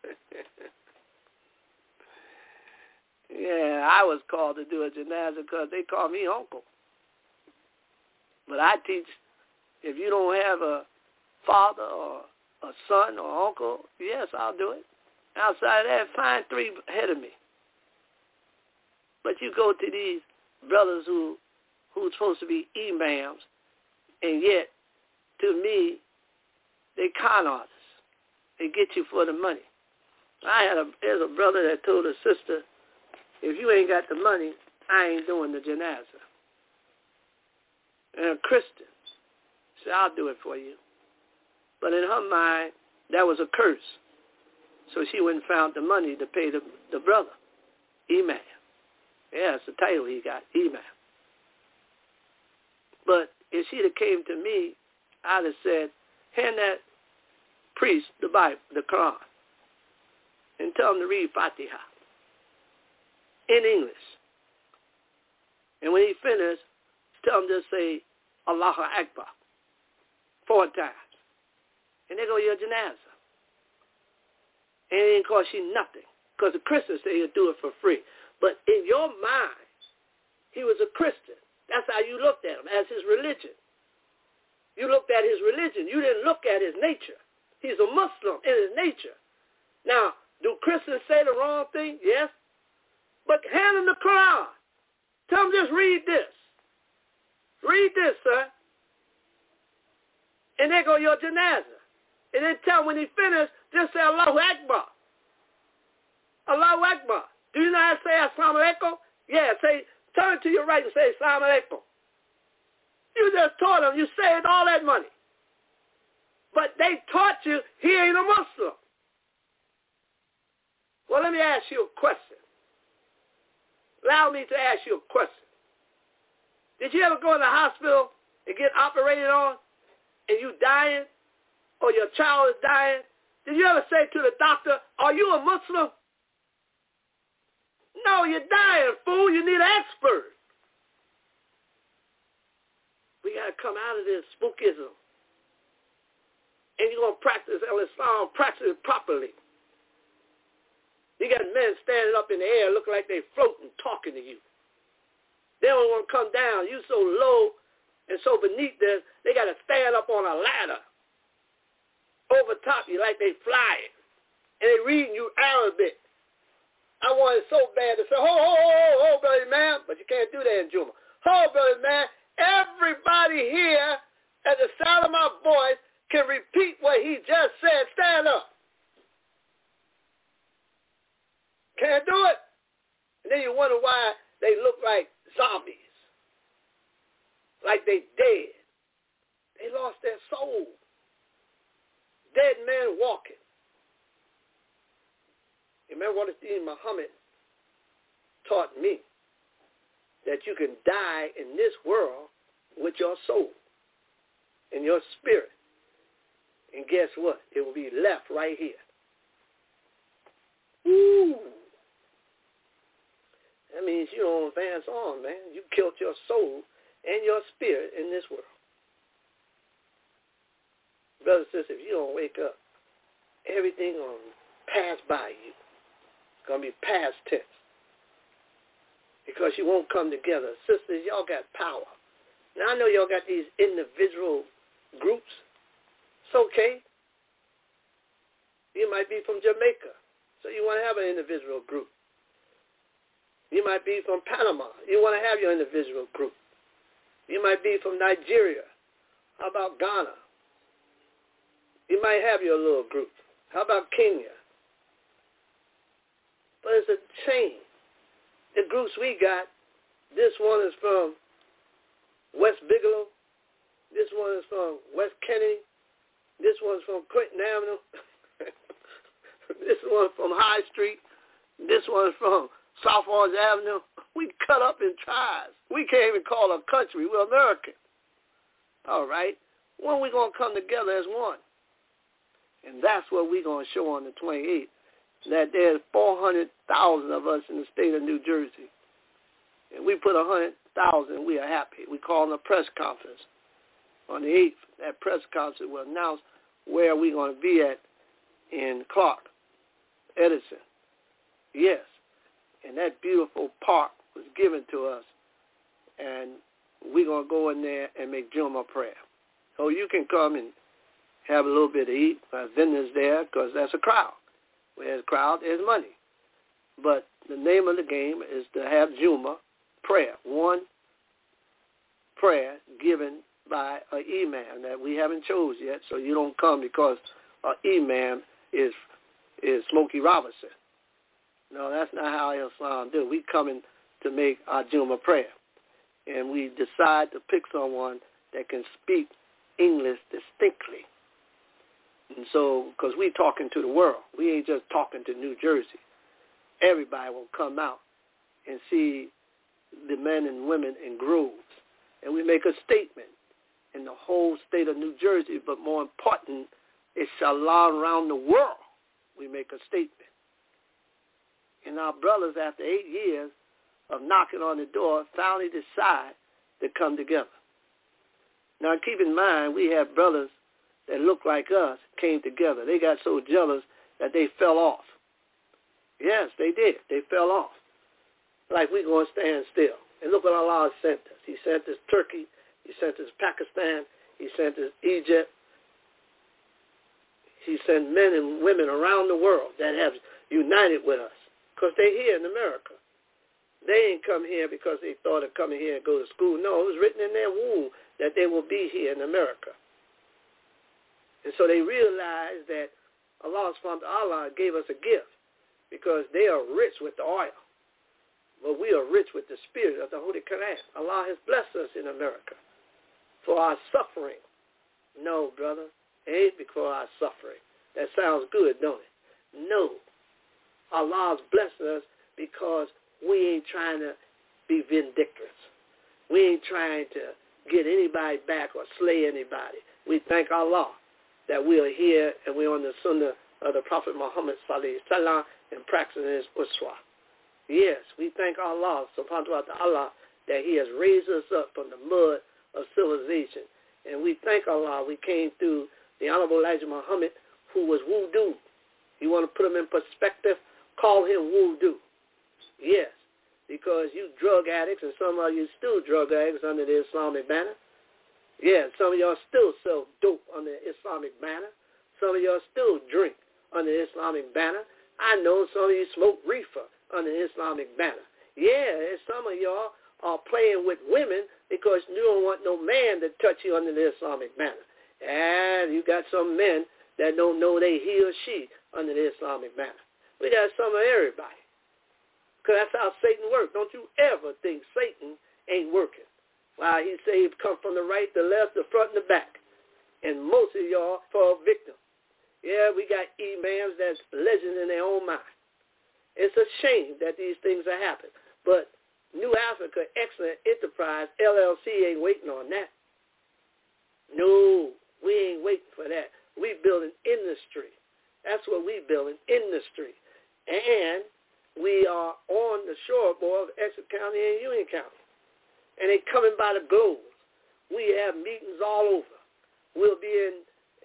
Yeah, I was called to do a janazah because they call me uncle. But I teach, if you don't have a father or a son or uncle, yes, I'll do it. Outside of that, find 3 ahead of me. But you go to these brothers who's supposed to be imams, and yet, to me, they con artists. They get you for the money. There's a brother that told a sister, if you ain't got the money, I ain't doing the janazah. And a Christian said, I'll do it for you. But in her mind, that was a curse. So she went and found the money to pay the brother, imam. Yeah, it's the title he got, imam. But if she'd have came to me, I'd have said, hand that priest the Bible, the Quran, and tell him to read Fatiha in English. And when he finished, tell him to say Allahu Akbar 4 times. And there go your janazah. And it didn't cost you nothing. Because the Christians say he'll do it for free. But in your mind, he was a Christian. That's how you looked at him, as his religion. You looked at his religion. You didn't look at his nature. He's a Muslim in his nature. Now, do Christians say the wrong thing? Yes. But hand him the Quran. Tell him just read this. Read this, sir. And there go your janazah. And then tell him when he finished, just say Allahu Akbar. Allahu Akbar. Do you know how to say Assalamu Alaikum? Yeah, turn to your right and say Assalamu Alaikum. You just taught him. You saved all that money. But they taught you he ain't a Muslim. Well, let me ask you a question. Allow me to ask you a question. Did you ever go in the hospital and get operated on and you dying or your child is dying? Did you ever say to the doctor, are you a Muslim? No, you're dying, fool. You need an expert. We got to come out of this spookism. And you're going to practice Islam, practice it properly. You got men standing up in the air looking like they floating, talking to you. They don't want to come down. You so low and so beneath them, they got to stand up on a ladder over top you like they flying. And they reading you Arabic. I wanted so bad to say, ho, brother man, but you can't do that in Juma. Ho, brother man, everybody here at the sound of my voice can repeat what he just said. Stand up. Can't do it. And then you wonder why they look like zombies. Like they dead. They lost their soul. Dead men walking. Remember what Muhammad taught me? That you can die in this world with your soul and your spirit. And guess what? It will be left right here. Ooh. That means you don't advance on, man. You killed your soul and your spirit in this world. Brothers and sisters, if you don't wake up, everything going to pass by you. It's going to be past tense. Because you won't come together. Sisters, y'all got power. Now, I know y'all got these individual groups. It's okay. You might be from Jamaica, so you want to have an individual group. You might be from Panama. You want to have your individual group. You might be from Nigeria. How about Ghana? You might have your little group. How about Kenya? But it's a chain. The groups we got, this one is from West Bigelow. This one is from West Kennedy. This one's from Clinton Avenue. This one's from High Street. This one's from South Orange Avenue. We cut up in tribes. We can't even call a country. We're American. All right. When are we going to come together as one? And that's what we're going to show on the 28th, that there's 400,000 of us in the state of New Jersey. And we put 100,000, we are happy. We call a press conference on the 8th. That press conference will announce where we're going to be at in Clark, Edison. Yes. And that beautiful park was given to us. And we're going to go in there and make Jumu'ah prayer. So you can come and have a little bit to eat. Vendors there because that's a crowd. Where there's a crowd, there's money. But the name of the game is to have Juma prayer. One prayer given by an imam that we haven't chose yet, so you don't come because an imam is Smokey Robinson. No, that's not how Islam do. We coming to make our Juma prayer. And we decide to pick someone that can speak English distinctly. And so, because we talking to the world, we ain't just talking to New Jersey. Everybody will come out and see the men and women in groves. And we make a statement in the whole state of New Jersey, but more important, it's Allah around the world. We make a statement. And our brothers, after 8 years of knocking on the door, finally decide to come together. Now, keep in mind, we have brothers that look like us came together. They got so jealous that they fell off. Yes, they did. They fell off. Like we're going to stand still. And look what Allah sent us. He sent us Turkey. He sent us Pakistan. He sent us Egypt. He sent men and women around the world that have united with us because they're here in America. They ain't come here because they thought of coming here and go to school. No, it was written in their womb that they will be here in America. And so they realized that Allah subhanahu wa ta'ala gave us a gift because they are rich with the oil. But we are rich with the spirit of the Holy Quran. Allah has blessed us in America for our suffering. No, brother, it ain't because our suffering. That sounds good, don't it? No. Allah's blessed us because we ain't trying to be vindictive. We ain't trying to get anybody back or slay anybody. We thank Allah that we are here and we're on the sunnah of the Prophet Muhammad sallallahu alaihi wasallam and practicing his uswa. Yes, we thank Allah subhanahu wa ta'ala that he has raised us up from the mud of civilization. And we thank Allah we came through the Honorable Elijah Muhammad, who was wudu. You want to put him in perspective? Call him wudu. Yes, because you drug addicts, and some of you still drug addicts under the Islamic banner. Yeah, some of y'all still sell dope under the Islamic banner. Some of y'all still drink under the Islamic banner. I know some of you smoke reefer under the Islamic banner. Yeah, and some of y'all are playing with women because you don't want no man to touch you under the Islamic banner. And you got some men that don't know they he or she under the Islamic banner. We got some of everybody. Because that's how Satan works. Don't you ever think Satan ain't working. Why, he say he come from the right, the left, the front, and the back. And most of y'all fall victim. Yeah, we got imams that's legends in their own mind. It's a shame that these things are happening. But New Africa Excellent Enterprise, LLC, ain't waiting on that. No, we ain't waiting for that. We building industry. That's what we building, industry. And we are on the shoreboard of Essex County and Union County. And they coming by the globes. We have meetings all over. We'll be in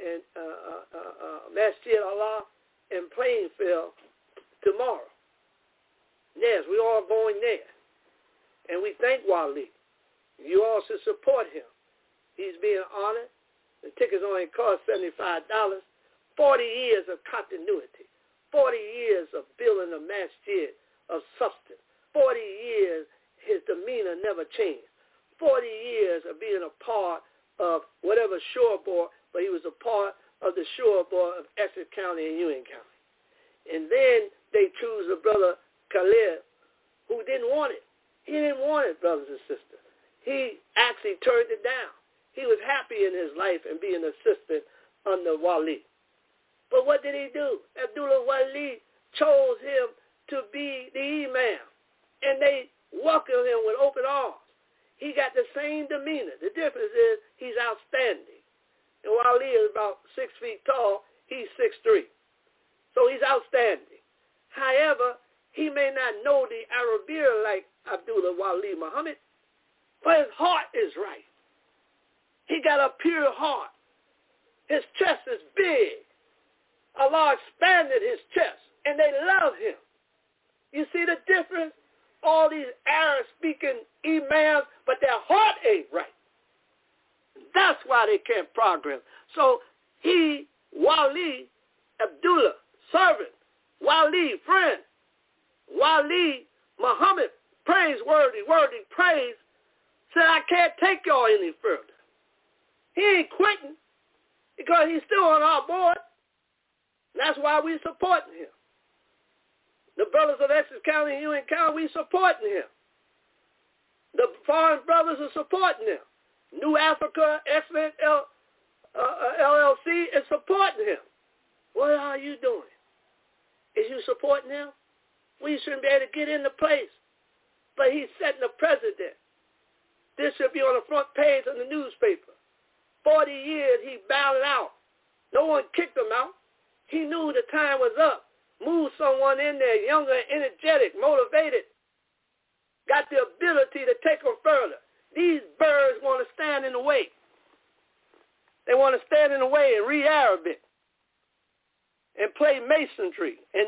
Masjid Allah in Plainfield tomorrow. Yes, we all going there. And we thank Wali. You all should support him. He's being honored. The tickets only cost $75. 40 years of continuity. 40 years of building a masjid of substance. 40 years his demeanor never changed. 40 years of being a part of whatever shoreboard, but he was a part of the shoreboard of Essex County and Union County. And then they choose a brother, Khalid, who didn't want it. He didn't want it, brothers and sisters. He actually turned it down. He was happy in his life and being an assistant under Wali. But what did he do? Abdullah Wali chose him to be the imam, and they welcomed him with open arms. He got the same demeanor. The difference is he's outstanding. And Wali is about 6 feet tall, he's 6'3". So he's outstanding. However, he may not know the Arabic like Abdullah Wali Muhammad, but his heart is right. He got a pure heart. His chest is big. Allah expanded his chest, and they love him. You see the difference? All these Arab-speaking imams, but their heart ain't right. That's why they can't progress. So He, Wali Abdullah, servant, Wali, friend, Wali Muhammad, praiseworthy, worthy praise, said, I can't take y'all any further. He ain't quitting because he's still on our board. That's why we're supporting him. The brothers of Essex County and Union County, we supporting him. The foreign brothers are supporting him. New Africa, Excellent LLC is supporting him. What are you doing? Is you supporting him? We shouldn't be able to get into place. But he's setting a precedent. This should be on the front page of the newspaper. 40 years he battled out. No one kicked him out. He knew the time was up. Moved someone in there, younger, energetic, motivated. Got the ability to take them further. These birds want to stand in the way. They want to stand in the way and read Arabic and play masonry and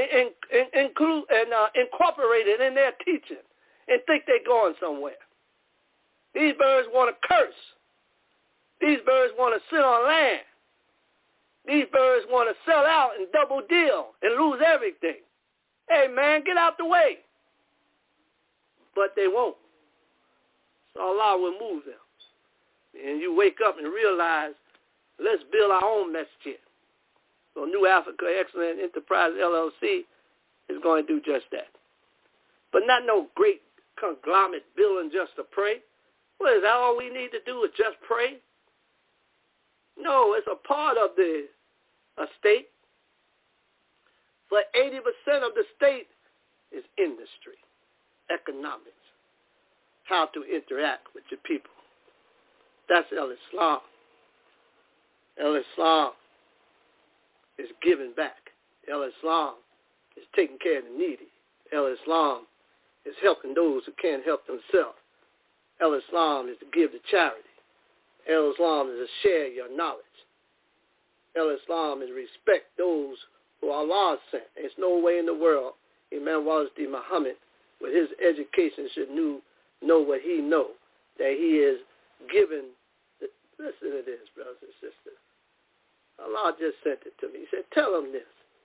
incorporate it in their teaching and think they're going somewhere. These birds want to curse. These birds want to sit on land. These birds want to sell out and double deal and lose everything. Hey, man, get out the way. But they won't. So Allah will move them. And you wake up and realize, let's build our own masjid. So New Africa Excellent Enterprise LLC is going to do just that. But not no great conglomerate building just to pray. What is that all we need to do is just pray? No, it's a part of the state. But 80% of the state is industry, economics, how to interact with your people. That's El-Islam. El-Islam is giving back. El-Islam is taking care of the needy. El-Islam is helping those who can't help themselves. El-Islam is to give to charity. El-Islam is to share your knowledge. El-Islam is respect those who Allah sent. There's no way in the world Imam Wallace D. Muhammad, with his education, should know what he know, that he is given. Listen to this, brothers and sisters. Allah just sent it to me. He said, tell them this.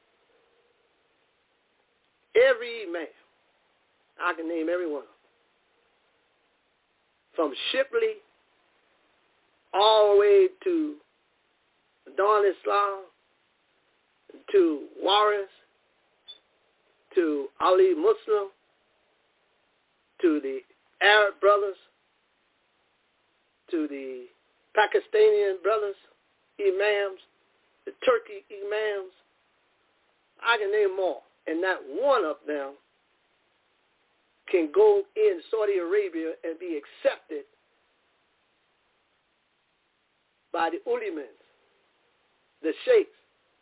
Every Imam, I can name every one of them, from Shipley all the way to Dawn Islam, to Waris, to Ali Muslim, to the Arab brothers, to the Pakistani brothers, imams, the Turkey imams. I can name them all. And not one of them can go in Saudi Arabia and be accepted by the ulamans, the sheikhs.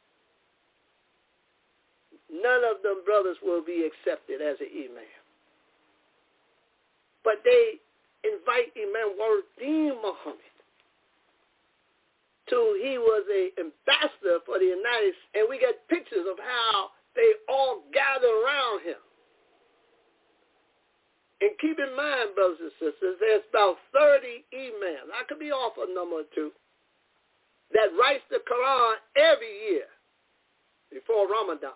None of them brothers will be accepted as an imam. But they invite Imam Waruddin Muhammad he was an ambassador for the United States, and we got pictures of how they all gather around him. And keep in mind, brothers and sisters, there's about 30 imams, I could be off a number or two, that writes the Quran every year before Ramadan.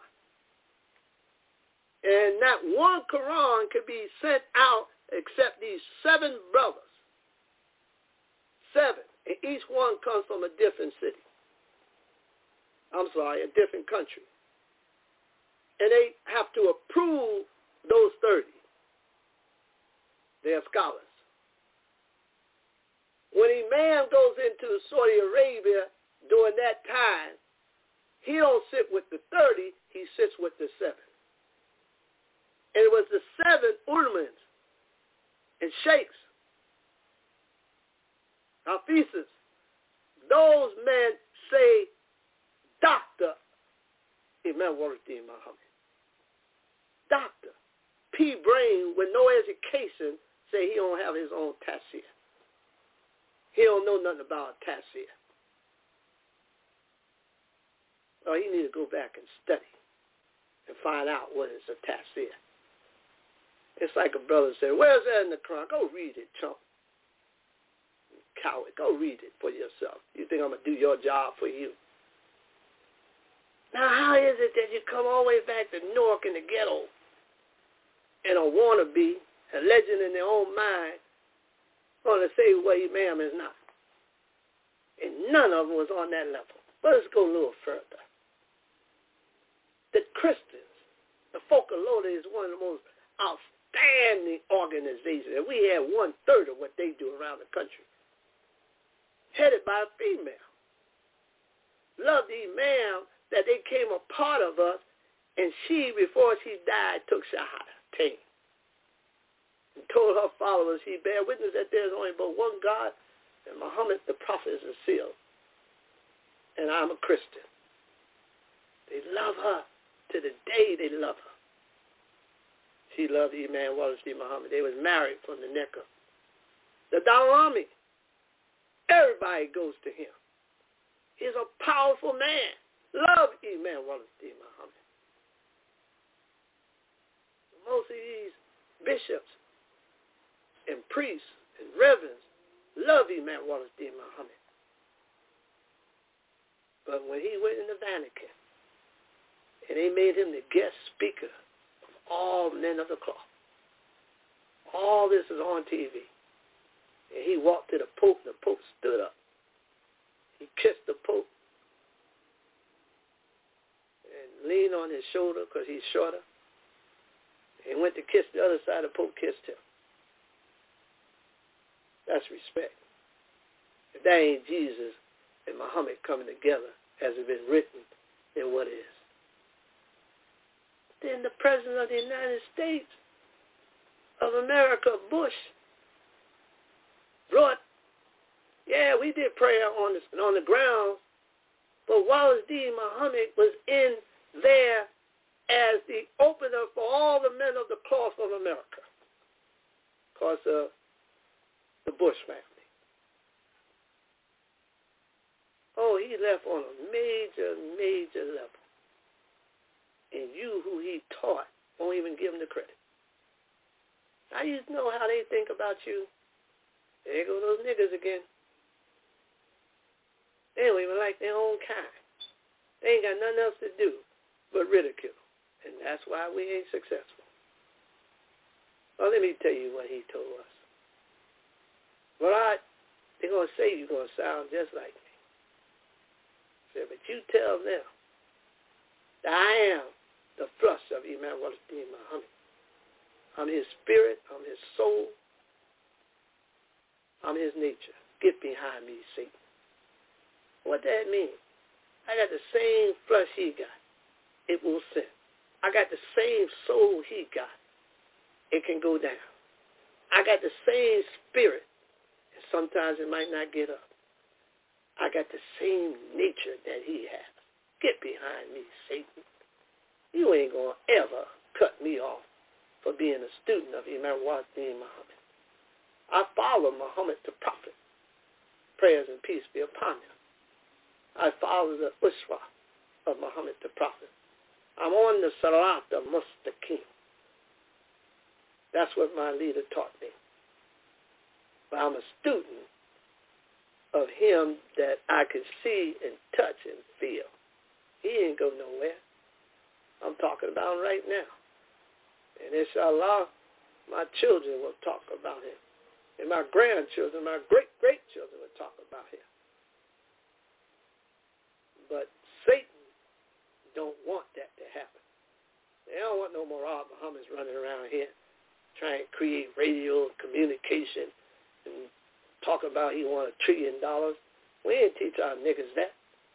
And not one Quran could be sent out except these 7 brothers. 7. And each one comes from a different city. A different country. And they have to approve those 30. They are scholars. When a man goes into Saudi Arabia during that time, he don't sit with the 30, he sits with the 7. And it was the 7 ulamans and sheikhs, Hafiz. Those men say, Dr. Imam Waruddin Muhammad. Doctor. P. Brain with no education say he don't have his own tafsir. He don't know nothing about a tafsir. Oh, he need to go back and study and find out what is a tafsir. It's like a brother said, where's that in the Quran? Go read it, chump. coward. Go read it for yourself. You think I'm going to do your job for you? Now, how is it that you come all the way back to Newark in the ghetto and a wannabe, a legend in their own mind, going to say what Imam is not? And none of them was on that level. But let's go a little further. The Christians, the Folk of Lodi, is one of the most outstanding organizations. And we have 1/3 of what they do around the country. Headed by a female. Love the Imam that they came a part of us, and she, before she died, took Shahada, Taim, and told her followers, she bear witness that there is only but one God, and Muhammad the Prophet is a seal, and I'm a Christian. They love her to the day they love her. She loved Imam Wallace D. Muhammad. They was married from the neck up. The Dalai, everybody goes to him. He's a powerful man. Love Imam Wallace D. Muhammad. Most of these bishops and priests and reverends love Imam Wallace D. Muhammad. But when he went in the Vatican and they made him the guest speaker of all men of the cloth, all this is on TV. And he walked to the Pope, and the Pope stood up. He kissed the Pope and leaned on his shoulder because he's shorter. And went to kiss the other side. The Pope kissed him. That's respect. If that ain't Jesus and Muhammad coming together as it's been written, then what is? Then the President of the United States of America, Bush, brought, we did prayer on the ground, but Wallace D. Muhammad was in there as the opener for all the men of the cloth of America because of the Bush family. Oh, he left on a major, major level. And you, who he taught, won't even give him the credit. Now you know how they think about you. There go those niggas again. They don't even like their own kind. They ain't got nothing else to do but ridicule. And that's why we ain't successful. Well, let me tell you what he told us. Well, they're going to say you're going to sound just like me. Said, but you tell them that I am the flush of Imam Wallace D. Muhammad. I'm his spirit. I'm his soul. I'm his nature. Get behind me, Satan. What that mean? I got the same flesh he got. It will sin. I got the same soul he got. It can go down. I got the same spirit. And sometimes it might not get up. I got the same nature that he has. Get behind me, Satan. You ain't going to ever cut me off for being a student of Imam Wallace D. Muhammad. I follow Muhammad the Prophet. Prayers and peace be upon him. I follow the Uswa of Muhammad the Prophet. I'm on the Salat al-Mustaqim. That's what my leader taught me. But I'm a student of him that I can see and touch and feel. He ain't go nowhere. I'm talking about him right now. And inshallah, my children will talk about him. And my grandchildren, my great-grandchildren will talk about him. But Satan don't want that to happen. They don't want no more Muhammad's running around here trying to create radio communication and talk about he want $1 trillion. We ain't teach our niggas that.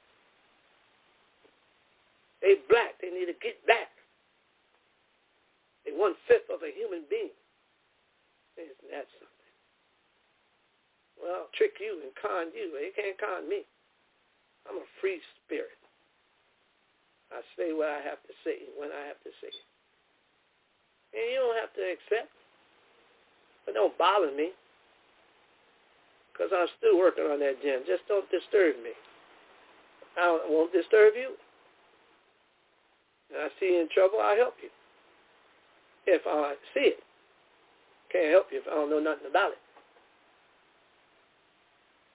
They black. They need to get back. They 1/5 of a human being. Isn't that something? Well, trick you and con you. They can't con me. I'm a free spirit. I say what I have to say when I have to say it. And you don't have to accept. But don't bother me. Because I'm still working on that gym. Just don't disturb me. I won't disturb you. And I see you in trouble, I'll help you. If I see it. Can't help you if I don't know nothing about it.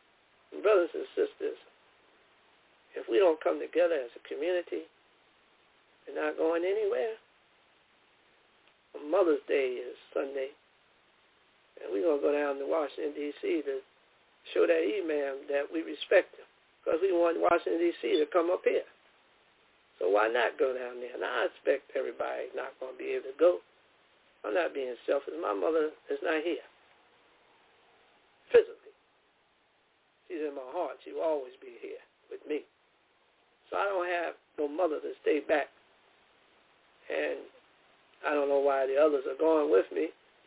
Brothers and sisters, if we don't come together as a community, we're not going anywhere. Mother's Day is Sunday, and we're going to go down to Washington, D.C. to show that imam that we respect him, because we want Washington, D.C. to come up here. So why not go down there? And I expect everybody not going to be able to go. I'm not being selfish. My mother is not here physically. She's in my heart. She will always be here with me. So I don't have no mother to stay back. And I don't know why the others are going with me.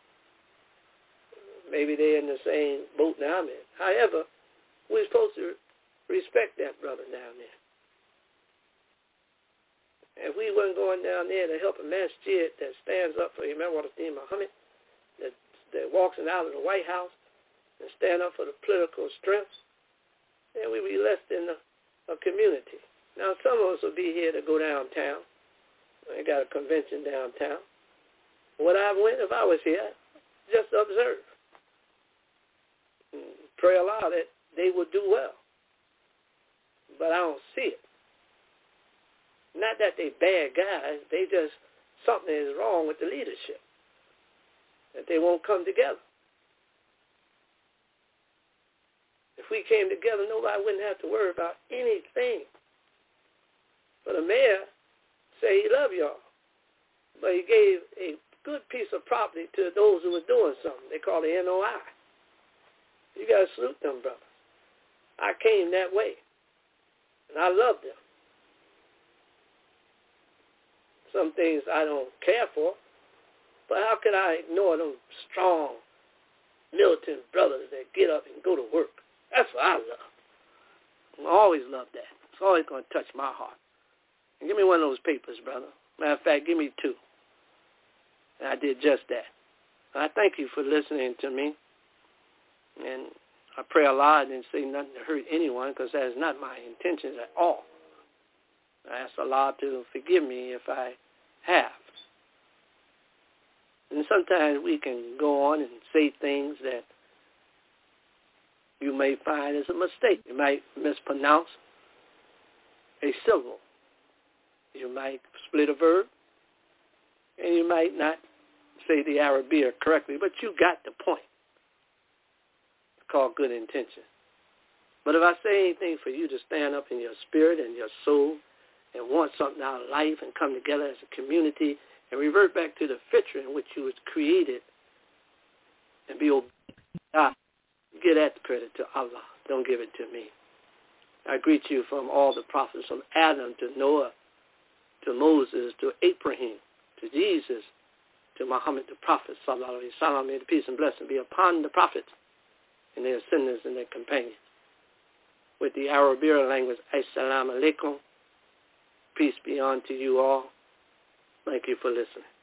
Maybe they're in the same boat that I'm in. However, we're supposed to respect that brother down there. If we weren't going down there to help a masjid that stands up for Imam Muhammad, that walks out of the White House and stand up for the political strength, then we'd be less than a community. Now, some of us will be here to go downtown. I got a convention downtown. Would I went if I was here? Just observe. Pray Allah that they would do well. But I don't see it. Not that they bad guys. They just, something is wrong with the leadership. That they won't come together. If we came together, nobody wouldn't have to worry about anything. But the mayor say he love y'all. But he gave a good piece of property to those who were doing something. They call it NOI. You got to salute them, brothers. I came that way. And I love them. Some things I don't care for. But how could I ignore them strong, militant brothers that get up and go to work? That's what I love. I always love that. It's always going to touch my heart. And give me one of those papers, brother. Matter of fact, give me 2. And I did just that. And I thank you for listening to me. And I pray Allah I didn't say nothing to hurt anyone, because that is not my intentions at all. I ask Allah to forgive me if I have. And sometimes we can go on and say things that you may find as a mistake. You might mispronounce a syllable. You might split a verb, and you might not say the Arabic correctly, but you got the point. It's called good intention. But if I say anything for you to stand up in your spirit and your soul and want something out of life and come together as a community and revert back to the fitra in which you was created and be obedient to God, give that credit to Allah. Don't give it to me. I greet you from all the prophets, from Adam to Noah, to Moses, to Abraham, to Jesus, to Muhammad the Prophet, sallallahu alaihi wasallam. May the peace and blessing be upon the prophets and their descendants and their companions. With the Arabic language, Assalamu alaikum. Peace be unto you all. Thank you for listening.